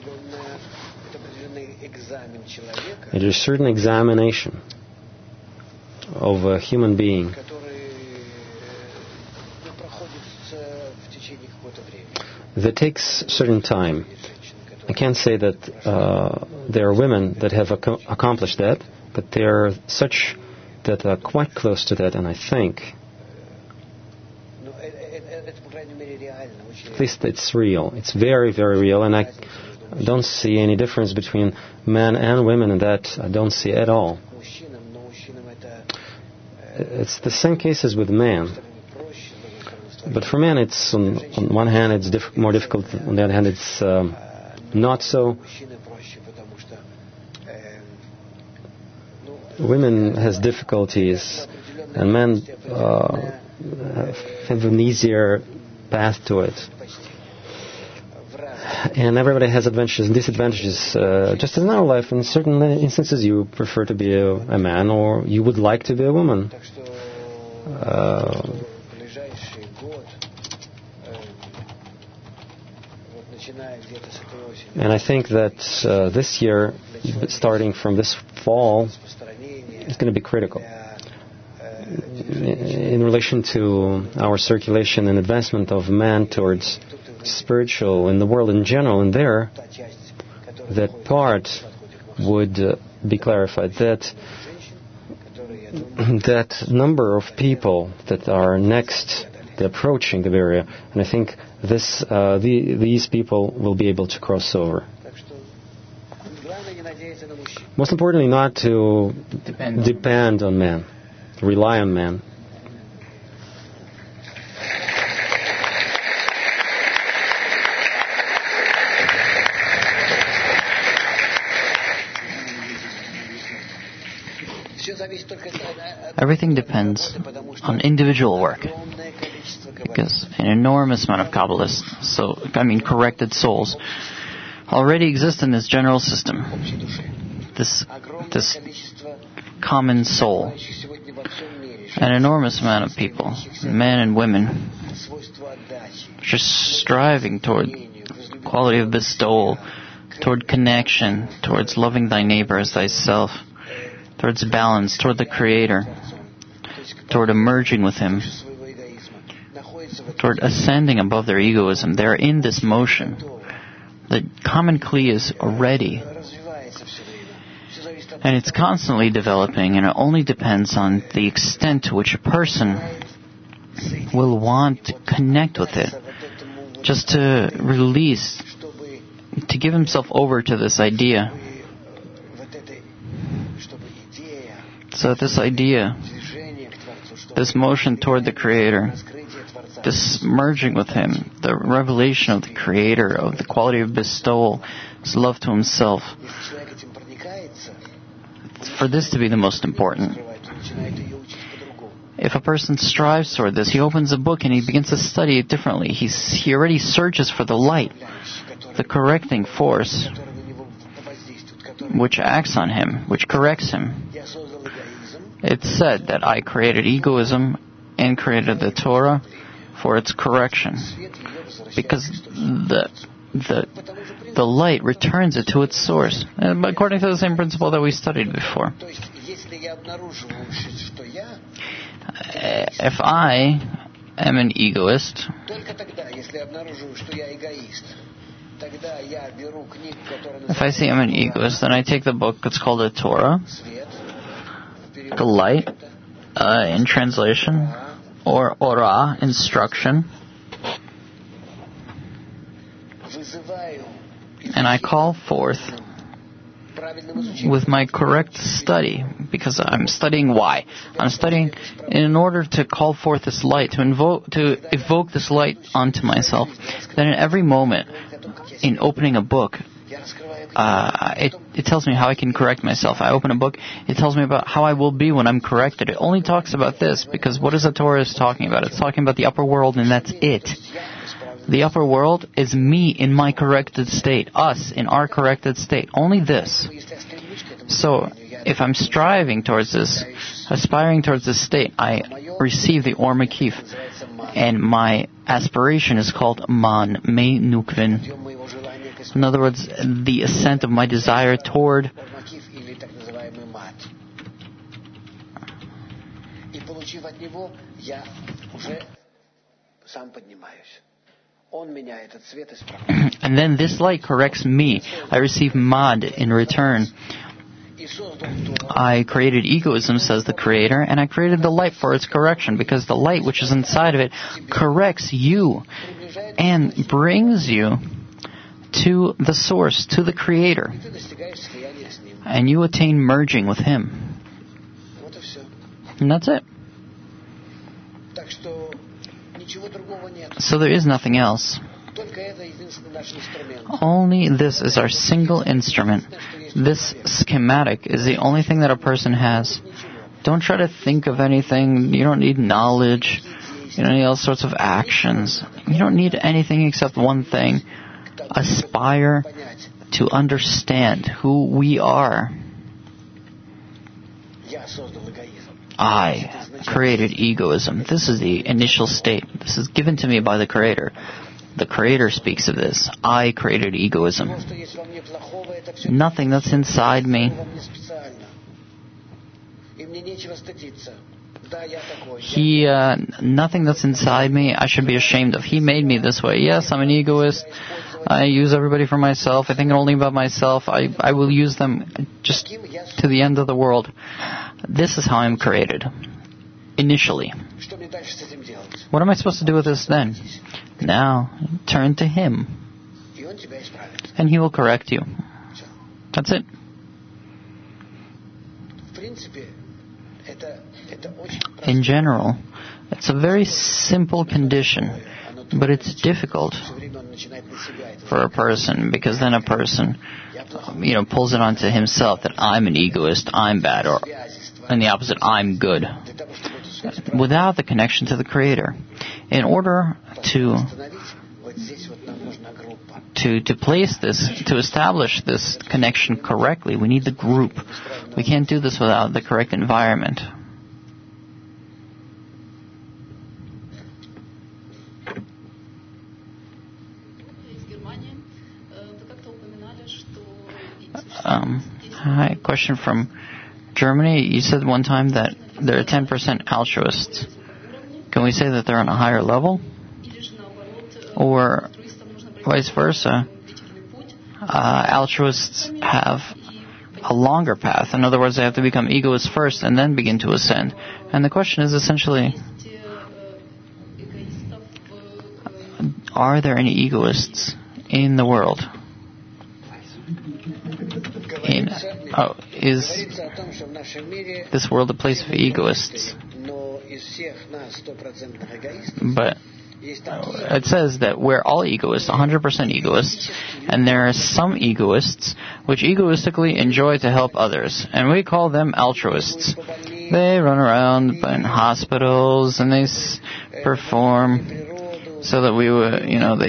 It is a certain examination of a human being that takes certain time. I can't say that there are women that have accomplished that, but there are such that are quite close to that, and I think at least it's real. It's very, very real, and I don't see any difference between men and women in that. I don't see at all. It's the same case as with man. But for men, it's on one hand it's more difficult. On the other hand, it's not so. Women has difficulties, and men have an easier path to it. And everybody has advantages and disadvantages. Just as in our life, in certain instances, you prefer to be a man, or you would like to be a woman. And I think that this year, starting from this fall, is going to be critical in relation to our circulation and advancement of man towards spiritual in the world in general. And there, that part would be clarified, that number of people that are next, approaching the barrier, and I think these people will be able to cross over. Most importantly, not to depend on man, rely on man. Everything depends on individual work, because an enormous amount of Kabbalists, corrected souls, already exist in this general system, this common soul. An enormous amount of people, men and women, just striving toward quality of bestowal, toward connection, towards loving thy neighbor as thyself, towards balance, toward the Creator, toward emerging with Him, toward ascending above their egoism. They're in this motion. The common Kli is ready. And it's constantly developing, and it only depends on the extent to which a person will want to connect with it. Just to release, to give himself over to this idea. So this idea, this motion toward the Creator, this merging with Him, the revelation of the Creator, of the quality of bestowal, His love to Himself, for this to be the most important. If a person strives toward this, he opens a book and he begins to study it differently. He already searches for the light, the correcting force, which acts on him, which corrects him. It's said that I created egoism and created the Torah for its correction, because the light returns it to its source, according to the same principle that we studied before. If I am an egoist, if I see I'm an egoist, then I take the book, it's called the Torah, the light, in translation, or Orah, instruction, and I call forth with my correct study, because I'm studying why? I'm studying in order to call forth this light, to evoke this light onto myself. Then in every moment, in opening a book, it tells me how I can correct myself. I open a book, it tells me about how I will be when I'm corrected. It only talks about this, because what is the Torah talking about? It's talking about the upper world, and that's it. The upper world is me in my corrected state, us in our corrected state. Only this. So, if I'm striving towards this, aspiring towards this state, I receive the Or Makif. And my aspiration is called Man, Me Nukvin. In other words, the ascent of my desire toward and then this light corrects me. I receive Mad in return. I created egoism, says the Creator, and I created the light for its correction, because the light which is inside of it corrects you and brings you to the source, to the Creator. And you attain merging with Him. And that's it. So there is nothing else. Only this is our single instrument. This schematic is the only thing that a person has. Don't try to think of anything. You don't need knowledge. You don't need all sorts of actions. You don't need anything except one thing. Aspire to understand who we are. I created egoism. This is the initial state. This is given to me by the Creator. The Creator speaks of this. I created egoism. Nothing that's inside me. Nothing that's inside me I should be ashamed of. He made me this way. Yes, I'm an egoist. I use everybody for myself. I think only about myself. I will use them just to the end of the world. This is how I'm created. Initially. What am I supposed to do with this then? Now, turn to Him. And He will correct you. That's it. In general, it's a very simple condition, but it's difficult for a person, because then a person, pulls it onto himself that I'm an egoist, I'm bad, or and the opposite, I'm good, without the connection to the Creator. In order to place this, to establish this connection correctly, we need the group. We can't do this without the correct environment. Hi, question from Germany. You said one time that there are 10% altruists. Can we say that they're on a higher level? Or vice versa? altruists have a longer path. In other words, they have to become egoists first and then begin to ascend. And the question is essentially, are there any egoists in the world? Is this world a place of egoists? But it says that we're all egoists, 100% egoists, and there are some egoists which egoistically enjoy to help others, and we call them altruists. They run around in hospitals and they perform so that we would,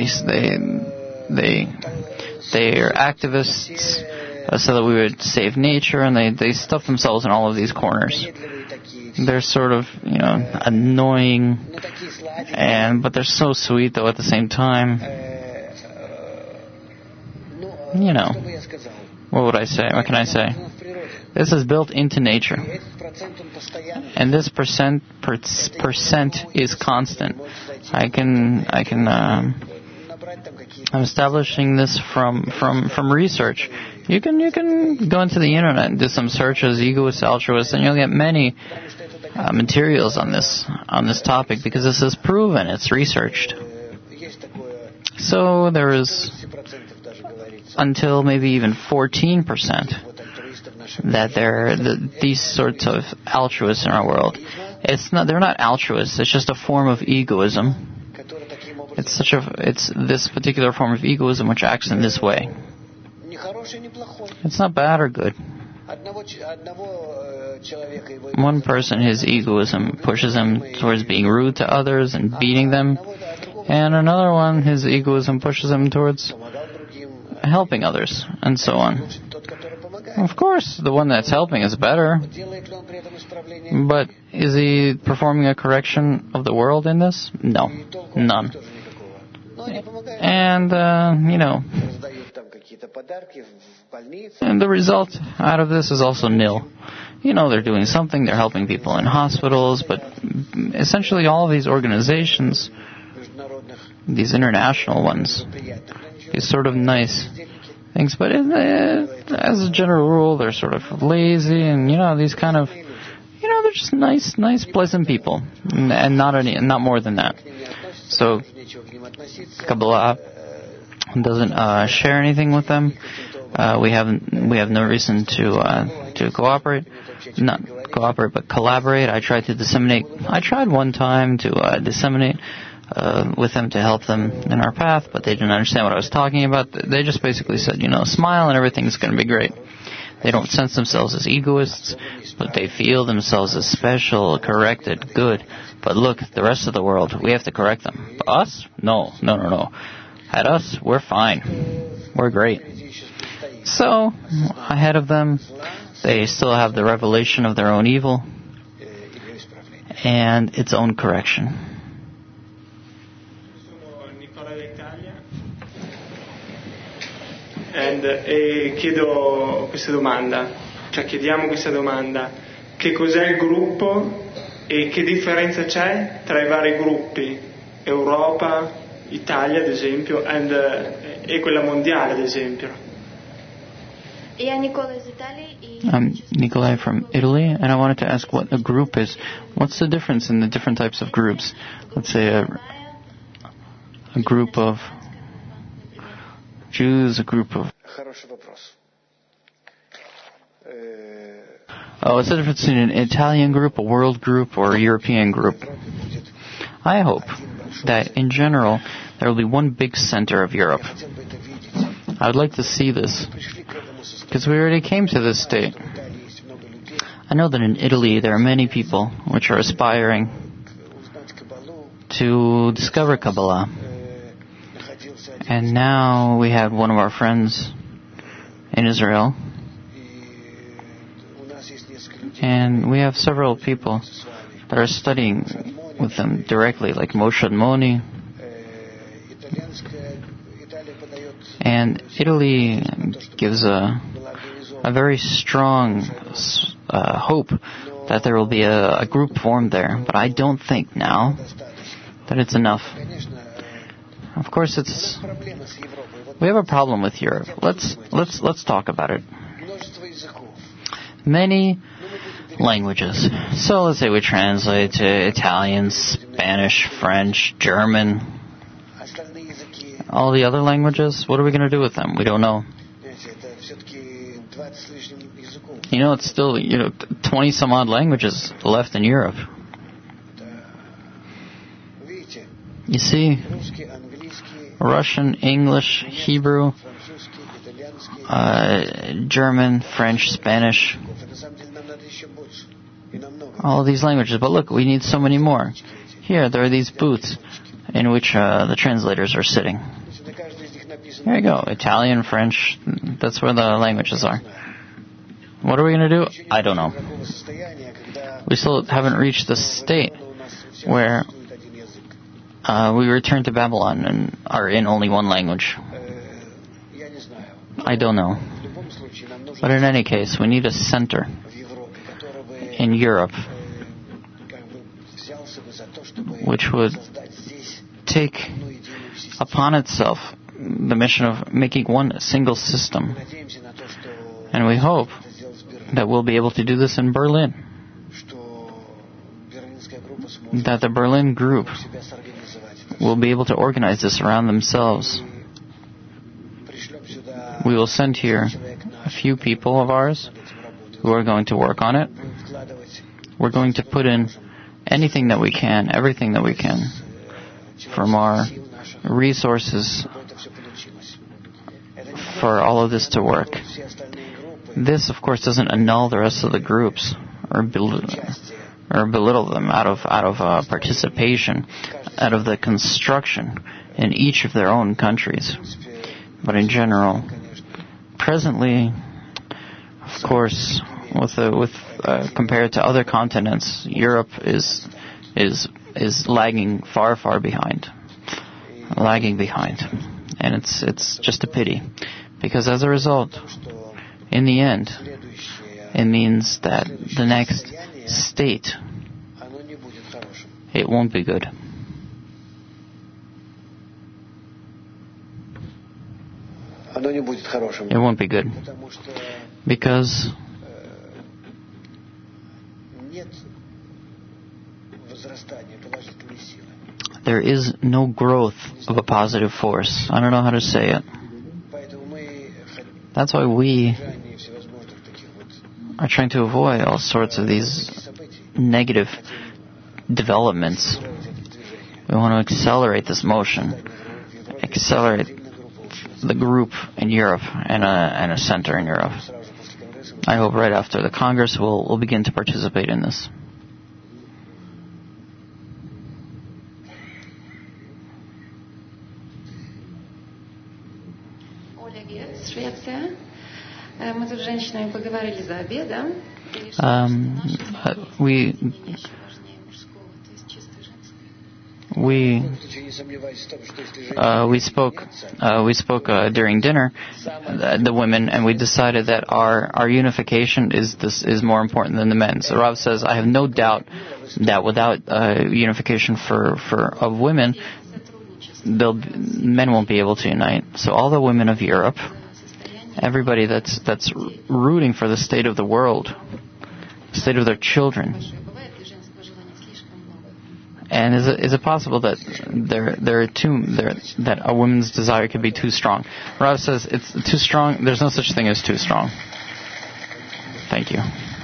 they are activists so that we would save nature, and they stuff themselves in all of these corners. They're sort of, annoying, but they're so sweet though at the same time. What would I say? What can I say? This is built into nature. And this percent is constant. I'm establishing this from research. You can go into the internet and do some searches, egoist, altruist, and you'll get many materials on this topic, because this is proven, it's researched. So there is until maybe even 14% that these sorts of altruists in our world. They're not altruists. It's just a form of egoism. It's this particular form of egoism which acts in this way. It's not bad or good. One person, his egoism pushes him towards being rude to others and beating them, and another one, his egoism pushes him towards helping others, and so on. Of course, the one that's helping is better, but is he performing a correction of the world in this? No, none. And, and the result out of this is also nil. They're doing something, they're helping people in hospitals, but essentially all of these organizations, these international ones, these sort of nice things, but as a general rule, they're sort of lazy, and these kind of, they're just nice, pleasant people, and not more than that. So Kabbalah doesn't share anything with them. We have no reason to cooperate, not cooperate, but collaborate. I tried one time to disseminate with them to help them in our path, but they didn't understand what I was talking about. They just basically said, smile and everything's going to be great. They don't sense themselves as egoists, but they feel themselves as special, corrected, good. But look, the rest of the world, we have to correct them. But us? No. At us, we're fine. We're great. So, ahead of them, they still have the revelation of their own evil and its own correction. E chiediamo questa domanda, che cos'è il gruppo e che differenza c'è tra i vari gruppi, Europa, Italia ad esempio, e quella mondiale ad esempio. I'm Nikolai from Italy, and I wanted to ask what a group is. What's the difference in the different types of groups? Let's say a group of Jews, a group of... what's the difference in an Italian group, a world group, or a European group? I hope that in general there will be one big center of Europe. I would like to see this, because we already came to this state. I know that in Italy there are many people which are aspiring to discover Kabbalah. And now we have one of our friends in Israel, and we have several people that are studying with them directly, like Moshe Moni. And Italy gives a very strong hope that there will be a group formed there, but I don't think now that it's enough. Of course, we have a problem with Europe. Let's talk about it. Many languages. So let's say we translate to Italian, Spanish, French, German. All the other languages, what are we going to do with them? We don't know. It's still 20 some odd languages left in Europe. You see, Russian, English, Hebrew, German, French, Spanish, all these languages. But look, we need so many more. Here, there are these booths in which the translators are sitting. Here you go, Italian, French, that's where the languages are. What are we going to do? I don't know. We still haven't reached the state where we return to Babylon and are in only one language. I don't know. But in any case, we need a center in Europe which would take upon itself the mission of making one single system. And we hope that we'll be able to do this in Berlin. That the Berlin group will be able to organize this around themselves. We will send here a few people of ours who are going to work on it. We're going to put in anything that we can, everything that we can, from our resources for all of this to work. This, of course, doesn't annul the rest of the groups or belittle them out of participation, out of the construction in each of their own countries. But in general, presently, of course, compared to other continents, Europe is lagging far behind, and it's just a pity, because as a result, in the end, it means that the next state, it won't be good. It won't be good, because there is no growth of a positive force. I don't know how to say it. That's why we are trying to avoid all sorts of these negative developments. We want to accelerate this motion, accelerate the group in Europe and a center in Europe. I hope right after the Congress we'll begin to participate in this. We spoke during dinner, the women, and we decided that our unification is more important than the men. So Rav says, I have no doubt that without unification of women, men won't be able to unite. So all the women of Europe, everybody that's rooting for the state of the world, the state of their children. And is it possible that that a woman's desire could be too strong? Rav says it's too strong. There's no such thing as too strong. Thank you.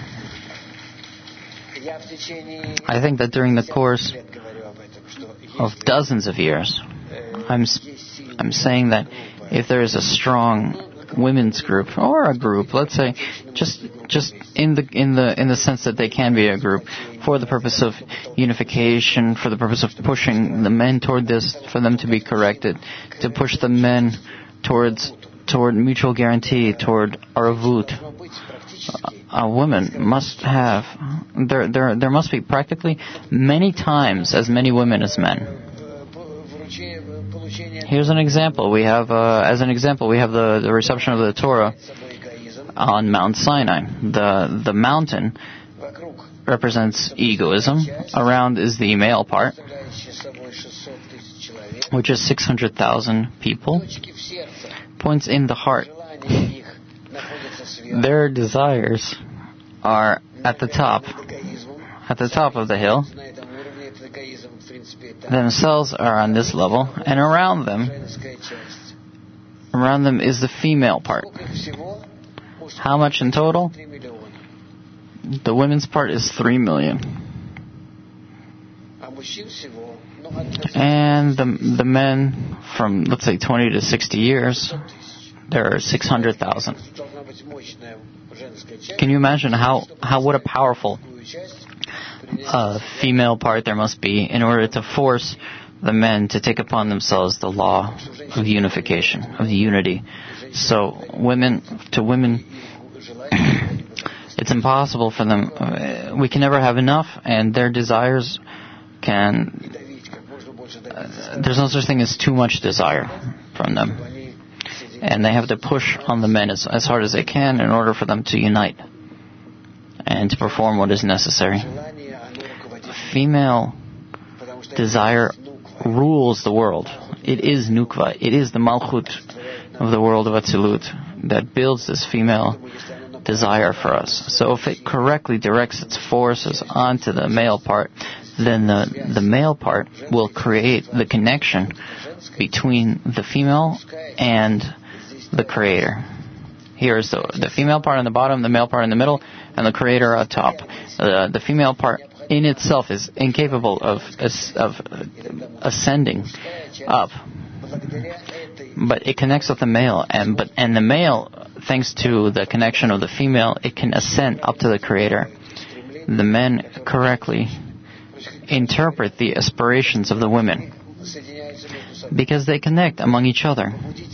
I think that during the course of dozens of years, I'm saying that if there is a strong women's group or a group, let's say, just in the sense that they can be a group for the purpose of unification, for the purpose of pushing the men toward this, for them to be corrected, to push the men toward mutual guarantee, toward aravut. A woman must have there must be practically many times as many women as men. Here's an example. We have the reception of the Torah on Mount Sinai. The mountain represents egoism. Around is the male part, which is 600,000 people. Points in the heart. Their desires are at the top of the hill. Themselves are on this level, and around them is the female part. How much in total? The women's part is 3 million. And the men from, let's say, 20 to 60 years, there are 600,000. Can you imagine what a powerful female part there must be in order to force the men to take upon themselves the law of unification, of unity. So women, it's impossible for them. We can never have enough, and their desires there's no such thing as too much desire from them. And they have to push on the men as hard as they can in order for them to unite and to perform what is necessary. Female desire rules the world. It is Nukva. It is the Malchut of the world of Atzilut that builds this female desire for us. So if it correctly directs its forces onto the male part, then the male part will create the connection between the female and the Creator. Here is the female part on the bottom, the male part in the middle, and the Creator on top. The female part in itself is incapable of ascending up, but it connects with the male, and the male, thanks to the connection of the female, it can ascend up to the Creator. The men correctly interpret the aspirations of the women because they connect among each other.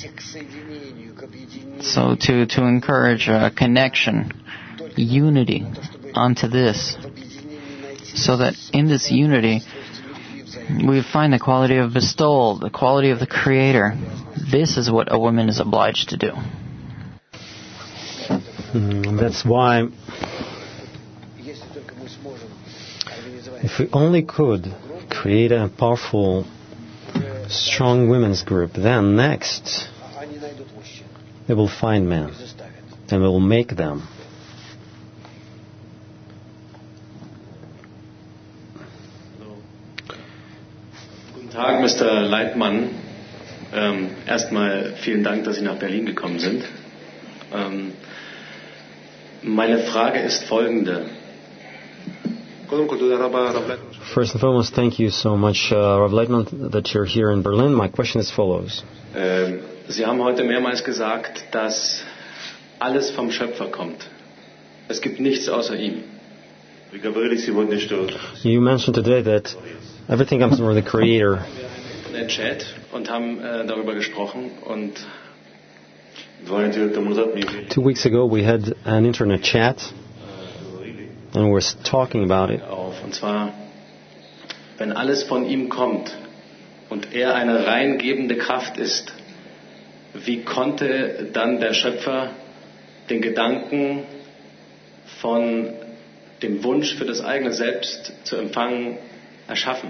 So to encourage a connection, unity onto this, so that in this unity we find the quality of bestowal, the quality of the Creator. This is what a woman is obliged to do. That's why, if we only could create a powerful, strong women's group, then next they will find men and we will make them. Guten Tag, Mr. Leitmann. Erstmal vielen Dank, dass Sie nach Berlin gekommen sind. Meine Frage ist folgende. First and foremost, thank you so much, Rav Leitman, that you're here in Berlin. My question is as follows. Sie haben heute mehrmals gesagt, dass alles vom Schöpfer kommt. Es gibt nichts außer ihm. You mentioned today that everything comes from the Creator. In der Chat und haben darüber gesprochen und 2 weeks ago we had an internet chat and we were talking about it. Und zwar, wenn alles von ihm kommt und er eine reingebende Kraft ist, wie konnte dann der Schöpfer den Gedanken von dem Wunsch für das eigene Selbst zu empfangen erschaffen?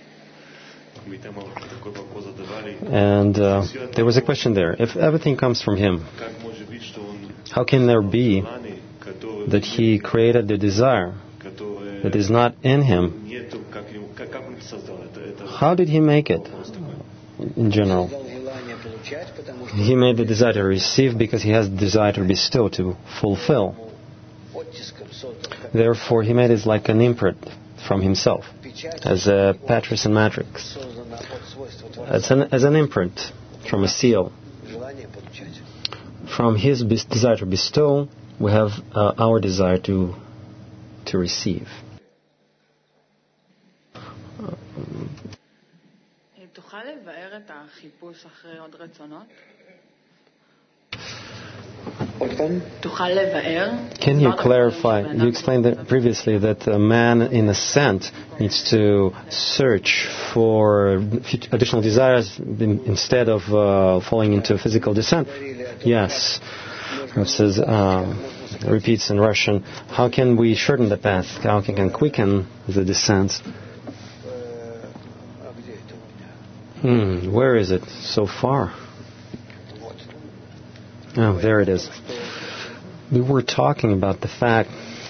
And there was a question there. If everything comes from him, how can there be that he created the desire that is not in him? How did he make it in general? He made the desire to receive because he has the desire to bestow, to fulfill. Therefore, he made it like an imprint from himself, as a Patris and Matrix, as an imprint from a seal. From his desire to bestow, we have our desire to receive. Can you clarify? You explained that previously that a man in ascent needs to search for additional desires instead of falling into physical descent. Yes. It says, repeats in Russian, how can we shorten the path? How can we quicken the descent? Where is it so far? Oh, there it is. We were talking about the fact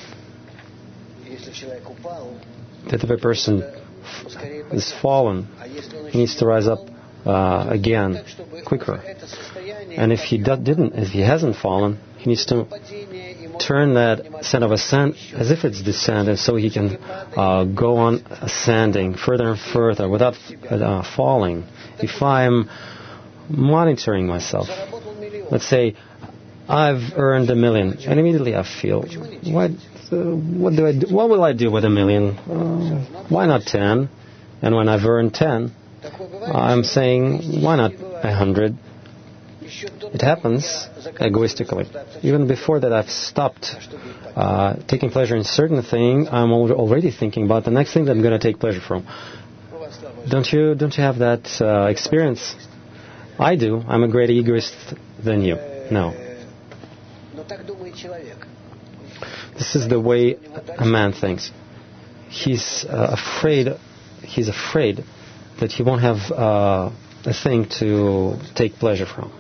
that if a person is fallen, he needs to rise up again quicker. And if he hasn't fallen, he needs to turn that set of ascent as if it's descent, and so he can go on ascending further and further without falling. If I'm monitoring myself, let's say I've earned $1 million, and immediately I feel, what do I do? What will I do with $1 million? Why not 10? And when I've earned 10, I'm saying, why not 100? It happens egoistically. Even before that, I've stopped taking pleasure in certain thing. I'm already thinking about the next thing that I'm going to take pleasure from. Don't you have that experience? I do. I'm a greater egoist than you. No. This is the way a man thinks. He's afraid that he won't have a thing to take pleasure from.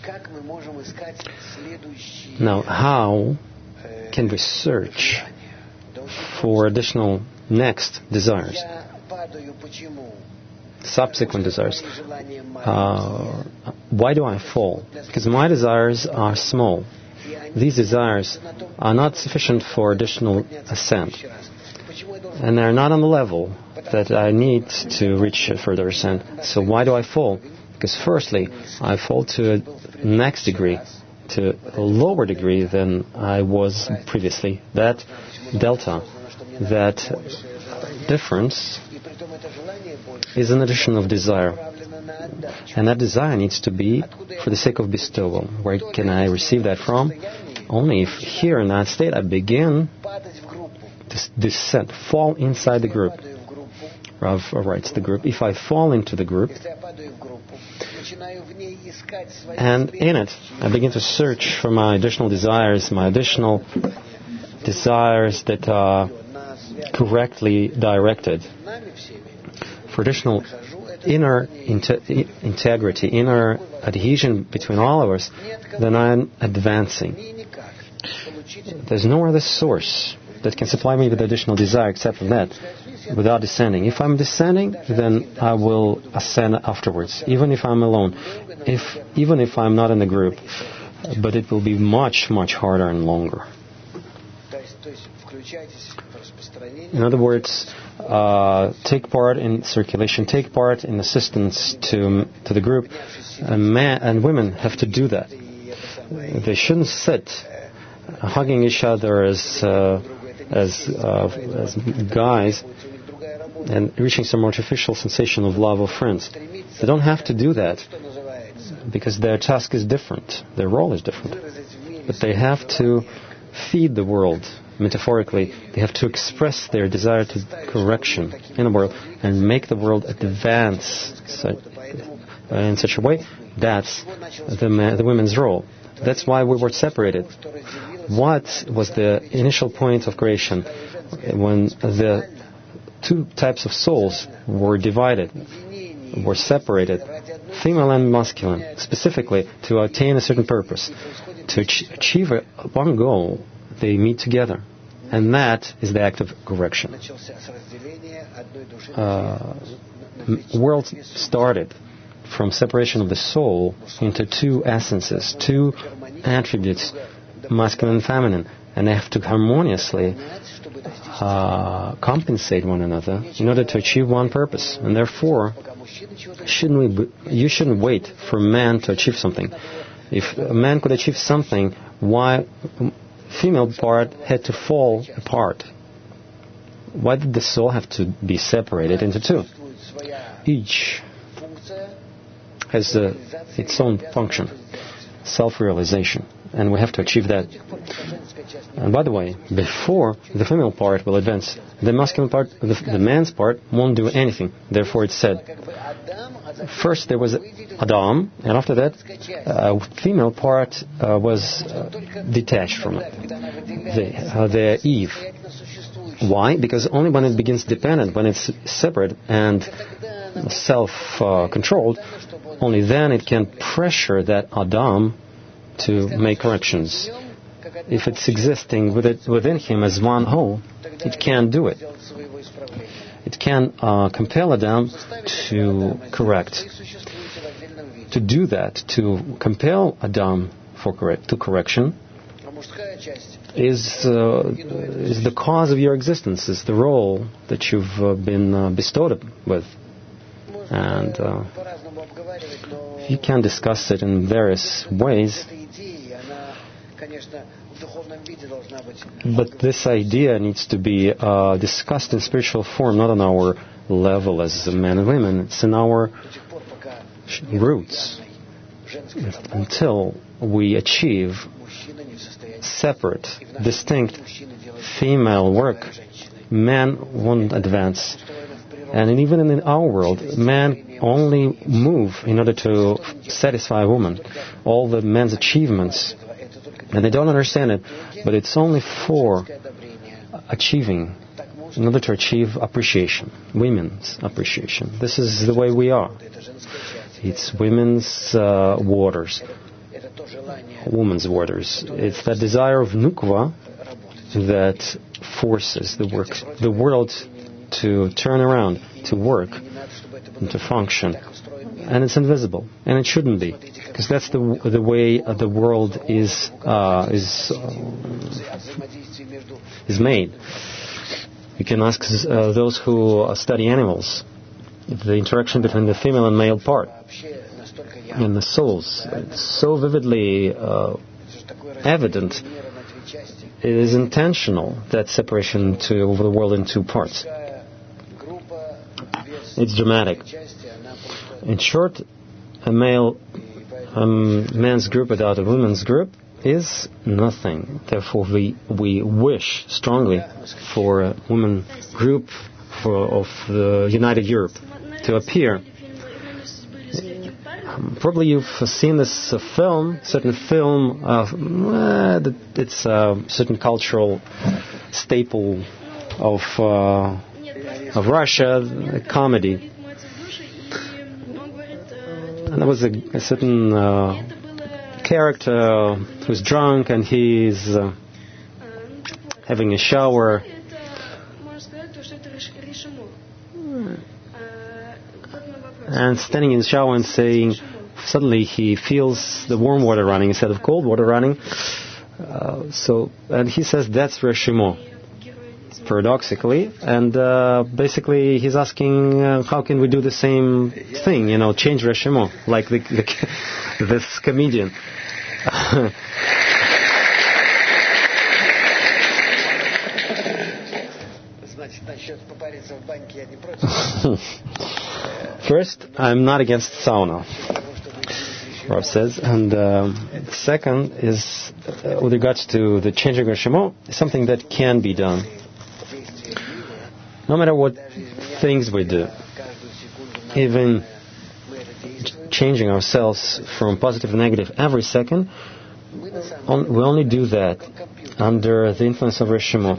Now, how can we search for additional next desires, subsequent desires? Why do I fall? Because my desires are small. These desires are not sufficient for additional ascent, and they're not on the level that I need to reach a further ascent. So why do I fall? Because firstly, I fall to a next degree, to a lower degree than I was previously. That delta, that difference is an addition of desire. And that desire needs to be for the sake of bestowal. Where can I receive that from? Only if here in that state I begin to descend, fall inside the group. Rav writes the group. If I fall into the group, and in it I begin to search for my additional desires that are correctly directed, for additional inner integrity, inner adhesion between all of us, then I'm advancing. There's no other source that can supply me with additional desire except for that, without descending. If I'm descending, then I will ascend afterwards, even if I'm alone, even if I'm not in the group. But it will be much, much harder and longer. In other words, take part in circulation, take part in assistance to the group. Men and women have to do that. They shouldn't sit hugging each other as guys and reaching some artificial sensation of love of friends. They don't have to do that because their task is different, their role is different. But they have to feed the world. Metaphorically, they have to express their desire to correction in the world and make the world advance in such a way. That's the women's role. That's why we were separated. What was the initial point of creation when the two types of souls were divided, were separated, female and masculine, specifically to attain a certain purpose, to achieve one goal? They meet together, and that is the act of correction. World started from separation of the soul into two essences, two attributes, masculine and feminine, and they have to harmoniously compensate one another in order to achieve one purpose. And therefore, you shouldn't wait for man to achieve something. If a man could achieve something, why female part had to fall apart? Why did the soul have to be separated into two? Each has its own function, self-realization. and we have to achieve that. And by the way, before the female part will advance, the masculine part, the man's part, won't do anything. Therefore, it's said, first there was Adam, and after that, female part was detached from it, the Eve. Why? Because only when it begins dependent, when it's separate and self-controlled, only then it can pressure that Adam to make corrections. If it's existing within him as one whole, it can't do it. It can compel Adam to correct. To do that, to compel Adam to correction, is the cause of your existence, is the role that you've been bestowed with. And you can discuss it in various ways. But this idea needs to be discussed in spiritual form, not on our level as men and women. It's in our roots. Until we achieve separate, distinct female work, man won't advance. And even in our world, men only move in order to satisfy a woman. All the men's achievements, and they don't understand it, but it's only for achieving, in order to achieve appreciation, women's appreciation. This is the way we are. It's women's waters, woman's waters. It's that desire of Nukva that forces the world to turn around, to work, and to function. And it's invisible, and it shouldn't be, because that's the way the world is made. You can ask those who study animals, the interaction between the female and male part and the souls. It's so vividly evident. It is intentional, that separation of the world in two parts. It's dramatic. In short, a man's group without a woman's group is nothing. Therefore, we wish strongly for a woman group of the United Europe to appear. Probably you've seen this film, certain film. It's a certain cultural staple of Russia, a comedy. And there was a certain character who's drunk and he's having a shower. And standing in the shower and saying, suddenly he feels the warm water running instead of cold water running. And he says that's Reshimo, paradoxically. And basically he's asking, how can we do the same thing? Change Reshimo, like this comedian. First, I'm not against sauna, Rav says. And second is, with regards to the changing Reshimo, something that can be done. No matter what things we do, even changing ourselves from positive to negative every second, we only do that under the influence of Reshimo.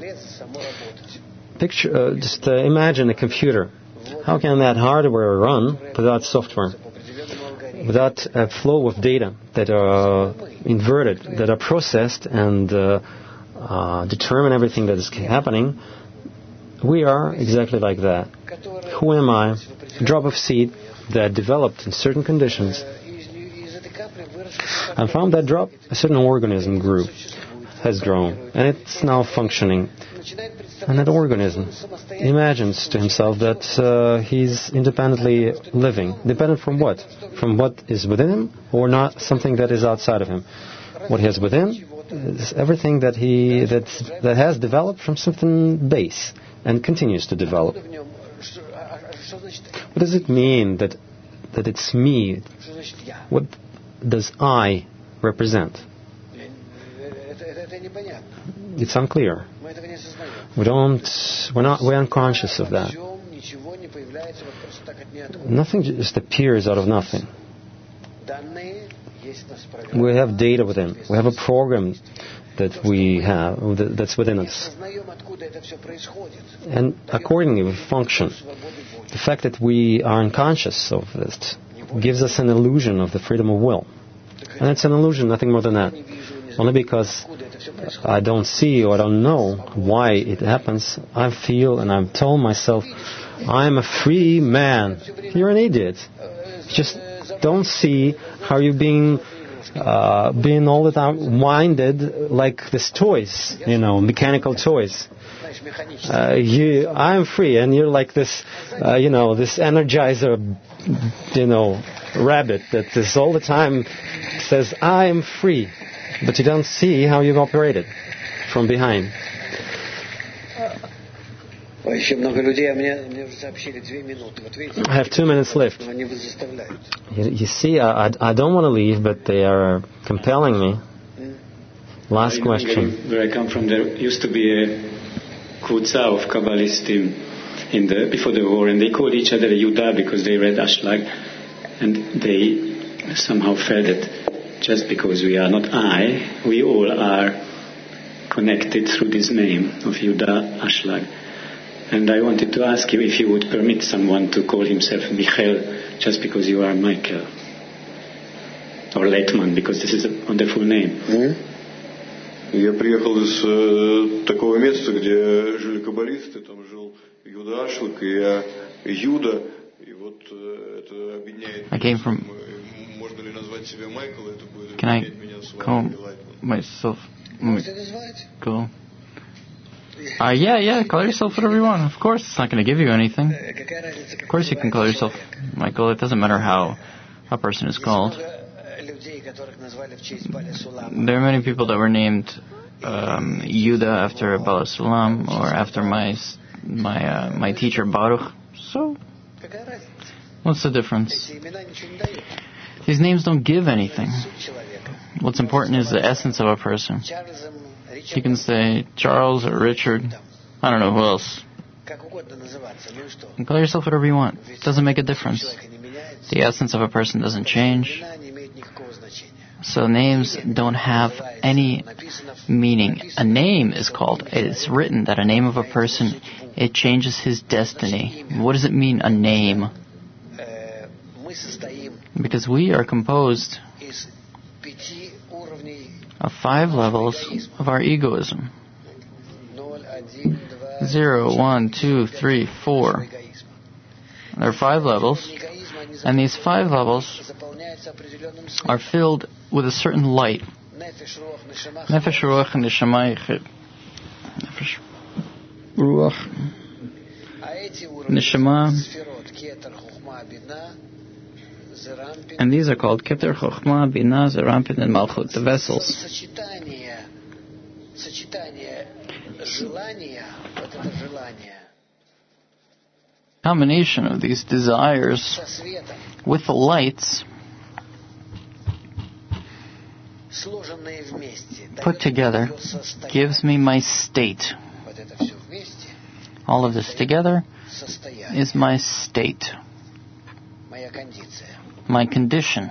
Just imagine a computer. How can that hardware run without software? Without a flow of data that are inverted, that are processed and determine everything that is happening? We are exactly like that. Who am I? A drop of seed that developed in certain conditions. And from that drop, a certain organism grew, has grown, and it's now functioning. And that organism imagines to himself that he's independently living. Dependent from what? From what is within him, or not something that is outside of him? What he has within is everything that has developed from something base and continues to develop. What does it mean that it's me? What does I represent? It's unclear. We're unconscious of that. Nothing just appears out of nothing. We have data within. We have a program that we have, that's within us. And accordingly we function. The fact that we are unconscious of this gives us an illusion of the freedom of will. And it's an illusion, nothing more than that. Only because I don't see or I don't know why it happens, I feel and I'm telling myself, I'm a free man. You're an idiot. Just don't see how you're being all the time minded like these toys, mechanical toys. I'm free, and you're like this, this energizer, rabbit that is all the time says, I am free. But you don't see how you've operated from behind. I have 2 minutes left. You see, I don't want to leave, but they are compelling me. Last question. Where I come from, there used to be a Kvutza of Kabbalistim before the war, and they called each other Yudah because they read Ashlag, and they somehow felt that just because we are not we all are connected through this name of Yudah Ashlag. And I wanted to ask you if you would permit someone to call himself Michael just because you are Michael. Or Leitman, because this is a wonderful name. Я приехал из такого места, где жили каббалисты, там жил Юда Ашлак, и я Юда, и вот это объединяет. I came from. Можно ли назвать себя Майкл? Это будет Can I объединять меня с call myself? Go. Yeah, call yourself whatever you want. Of course, it's not going to give you anything. Of course you can call yourself Michael. It doesn't matter how a person is called. There are many people that were named Yuda after Bala Sulam or after my teacher Baruch. So, what's the difference? These names don't give anything. What's important is the essence of a person. You can say Charles or Richard. I don't know who else. You call yourself whatever you want. It doesn't make a difference. The essence of a person doesn't change. So names don't have any meaning. A name is called. It's written that a name of a person, it changes his destiny. What does it mean, a name? Because we are composed of 5 levels of our egoism. 0, 1, 2, 3, 4. There are 5 levels, and these 5 levels are filled with a certain light. Nefesh, Ruach, Neshama, Nefesh, Ruach, Neshama, and these are called Keter, Chochmah, Binah, Zerampin, and Malchut, the vessels. Combination of these desires with the lights put together gives me my state. All of this together is my state, my condition.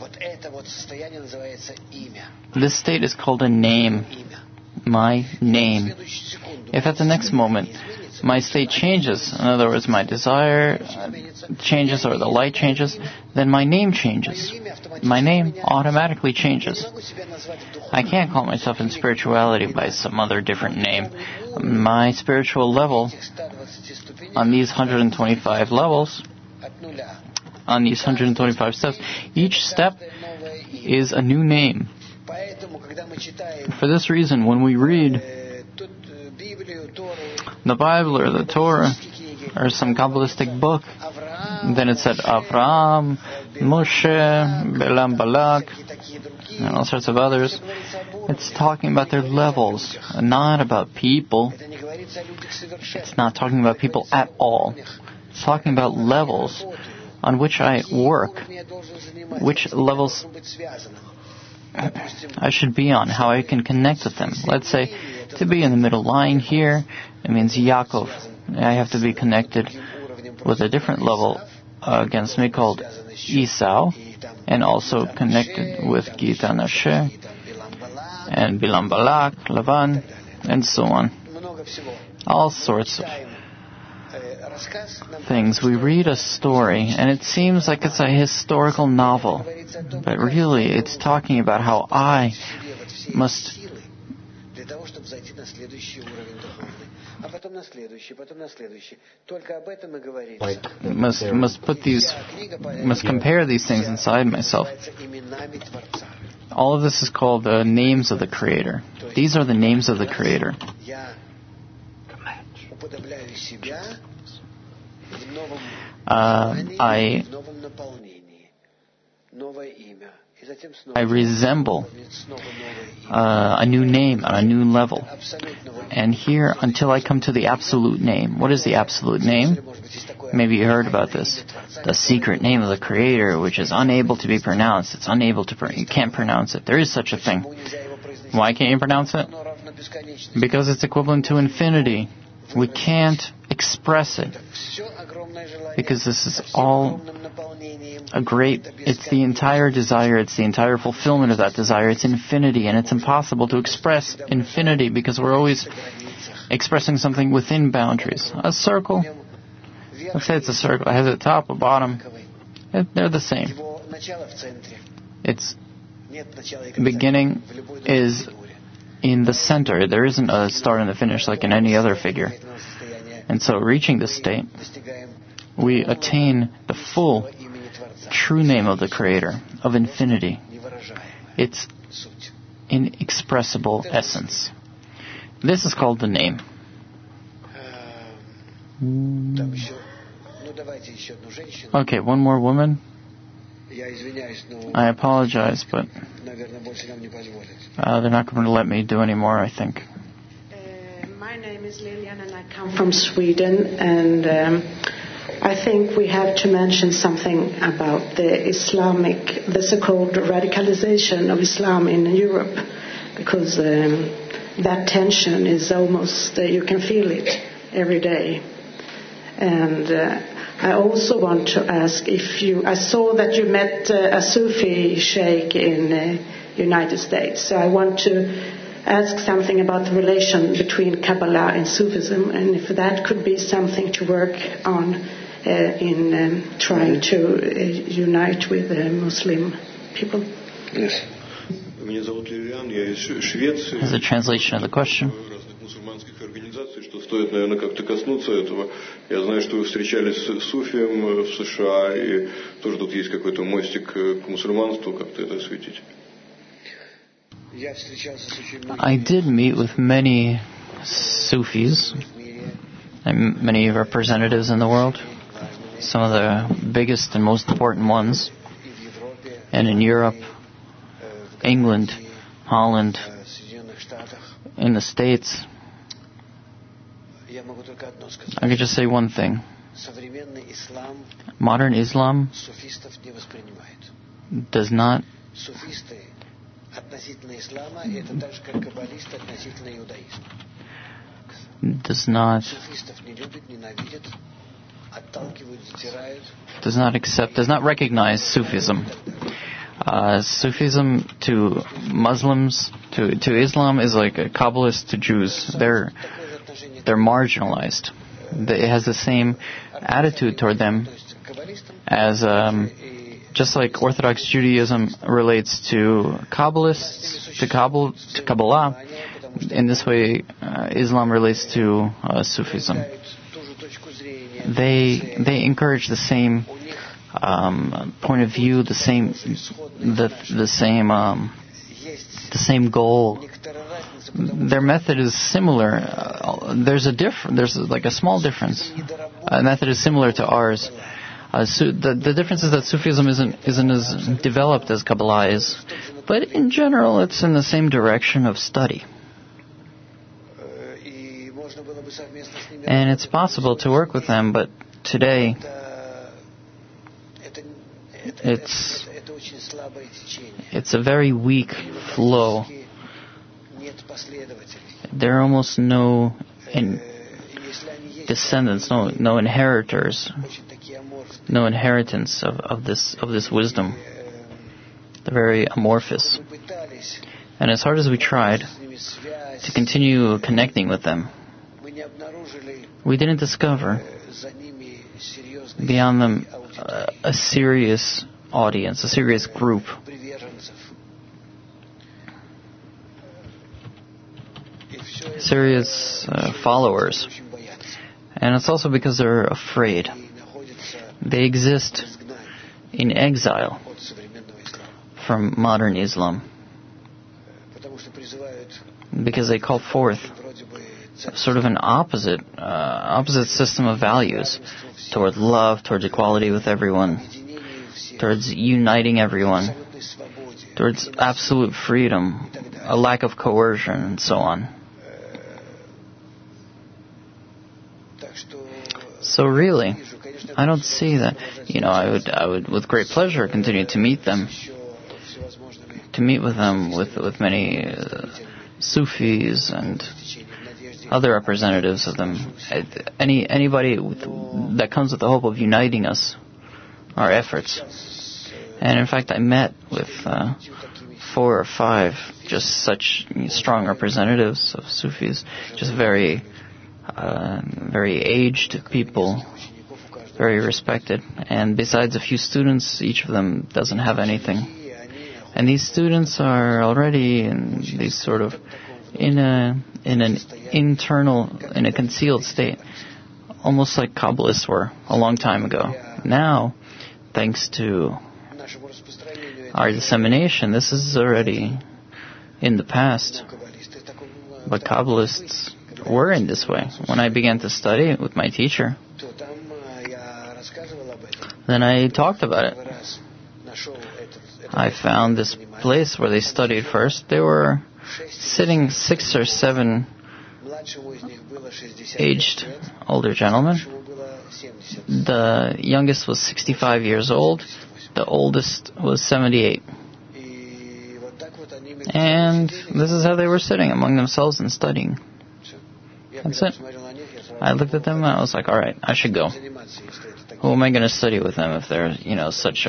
This state is called a name, my name. If at the next moment my state changes, in other words, my desire changes or the light changes, then my name changes. My name automatically changes. I can't call myself in spirituality by some other different name. My spiritual level on these 125 levels, on these 125 steps, each step is a new name. For this reason, when we read the Bible or the Torah or some Kabbalistic book, then it said Avraham, Moshe, Balaam, Balak, and all sorts of others. It's talking about their levels, not about people. It's not talking about people at all. It's talking about levels on which I work, which levels I should be on, how I can connect with them. Let's say, to be in the middle line here, it means Yaakov. I have to be connected with a different level against me called Esau, and also connected with Gita Nashe, and Bilam Balak, Lavan, and so on. All sorts of things. We read a story, and it seems like it's a historical novel, but really it's talking about how I must must compare these things inside myself. All of this is called the names of the Creator. These are the names of the Creator. I resemble a new name on a new level. And here, until I come to the absolute name. What is the absolute name? Maybe you heard about this. The secret name of the Creator, which is unable to be pronounced. It's unable to, you can't pronounce it. There is such a thing. Why can't you pronounce it? Because it's equivalent to infinity. We can't express it. Because this is all it's the entire desire, it's the entire fulfillment of that desire, it's infinity, and it's impossible to express infinity because we're always expressing something within boundaries. A circle, let's say it's a circle, it has a top, a bottom, they're the same. Its beginning is in the center, there isn't a start and a finish like in any other figure. And so reaching this state, we attain the full true name of the Creator, of infinity. Its inexpressible essence. This is called the name. Okay, one more woman. I apologize, but they're not going to let me do any more, I think. My name is Lilian and I come from Sweden, and I think we have to mention something about the so-called radicalization of Islam in Europe, because that tension is almost, you can feel it every day. And I also want to ask I saw that you met a Sufi sheikh in United States, so I want to ask something about the relation between Kabbalah and Sufism, and if that could be something to work on in trying to unite with Muslim people. Yes. As a translation of the question. Что стоит, наверное, как-то коснуться этого. Я знаю, что вы встречались с суфием в США, и тоже тут есть какой-то мостик к мусульманству, как-то это осветить. I did meet with many Sufis and many representatives in the world, some of the biggest and most important ones, and in Europe, England, Holland, in the States. I could just say one thing. Modern Islam does not recognize Sufism. Sufism to Muslims, to Islam is like a Kabbalist to Jews. They're marginalized. It has the same attitude toward them as just like Orthodox Judaism relates to Kabbalists, to Kabbalah. In this way, Islam relates to Sufism. They encourage the same point of view, the same goal. Their method is similar. There's like a small difference. The method is similar to ours. The difference is that Sufism isn't as developed as Kabbalah is, but in general, it's in the same direction of study. And it's possible to work with them, but today, It's a very weak flow. There are almost no descendants, no inheritors, no inheritance of this wisdom. They're very amorphous. And as hard as we tried to continue connecting with them, we didn't discover beyond them a serious audience, a serious group. Serious followers. And it's also because they're afraid. They exist in exile from modern Islam. Because they call forth sort of an opposite system of values toward love, towards equality with everyone, towards uniting everyone, towards absolute freedom, a lack of coercion, and so on. So really, I don't see that. I would with great pleasure continue to meet them, with many Sufis and other representatives of them. Anybody that comes with the hope of uniting us, our efforts. And in fact, I met with 4 or 5 just such strong representatives of Sufis, just very aged people, very respected. And besides a few students, each of them doesn't have anything. And these students are already in these sort of in a concealed state, almost like Kabbalists were a long time ago. Now, thanks to our dissemination, this is already in the past. But Kabbalists were in this way. When I began to study with my teacher, then I talked about it. I found this place where they studied first. They were sitting 6 or 7 aged older gentlemen. The youngest was 65 years old. The oldest was 78. And this is how they were sitting among themselves and studying. That's it. I looked at them and I was like, all right, I should go. Who am I going to study with them if they're, such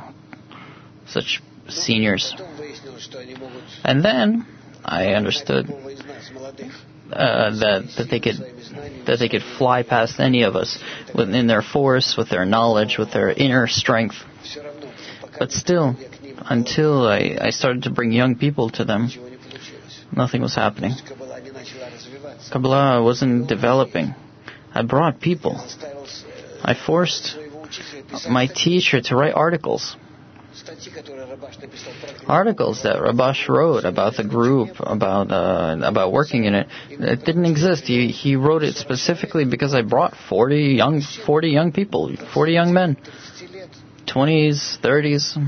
seniors? And then I understood that they could fly past any of us within their force, with their knowledge, with their inner strength. But still, until I started to bring young people to them, nothing was happening. Kabbalah wasn't developing. I brought people. I forced my teacher to write articles that Rabash wrote about the group, about working in it. It didn't exist. He wrote it specifically because I brought 40 young people, 40 young men, 20s, 30s.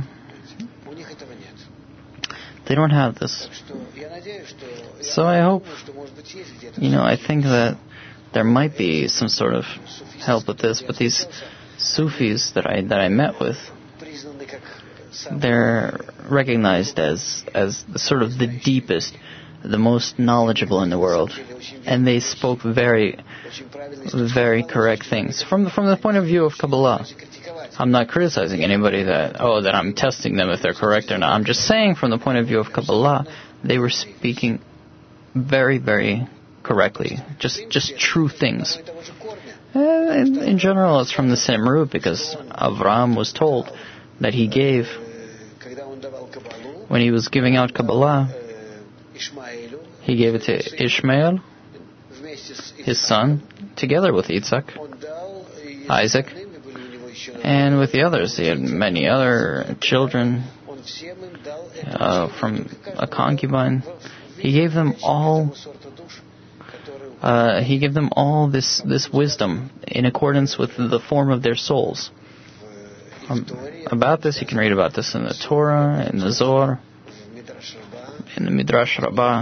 They don't have this. So I hope, I think that there might be some sort of help with this, but these Sufis that I met with, they're recognized as sort of the deepest, the most knowledgeable in the world, and they spoke very, very correct things from the point of view of Kabbalah. I'm not criticizing anybody that I'm testing them if they're correct or not. I'm just saying from the point of view of Kabbalah, they were speaking very, very correctly, just true things. In general, it's from the same root, because Avraham was told that he gave, when he was giving out Kabbalah, he gave it to Ishmael, his son, together with Isaac, and with the others. He had many other children from a concubine. He gave them all. This wisdom in accordance with the form of their souls. About this, you can read about this in the Torah, in the Zohar, in the Midrash Rabbah.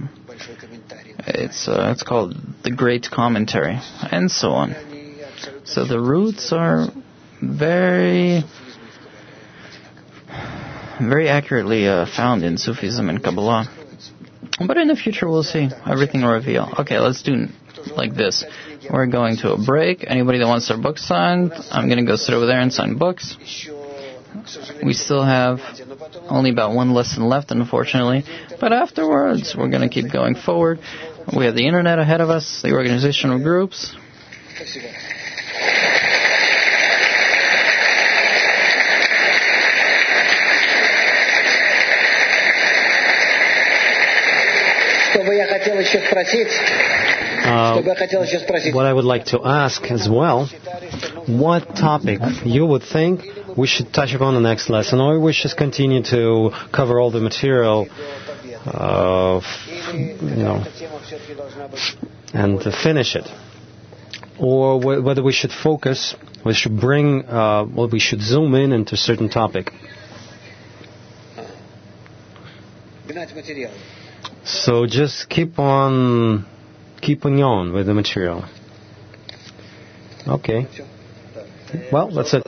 It's called the Great Commentary, and so on. So the roots are very very accurately found in Sufism and Kabbalah. But in the future, we'll see. Everything will reveal. Okay, let's do like this. We're going to a break. Anybody that wants their book signed, I'm going to go sit over there and sign books. We still have only about one lesson left, unfortunately. But afterwards, we're going to keep going forward. We have the internet ahead of us, the organizational groups. What I would like to ask as well, what topic you would think we should touch upon the next lesson, or we should continue to cover all the material, and finish it, or whether we should focus, we should bring, we should zoom in into a certain topic. So just keep on with the material. Okay. Well, that's it.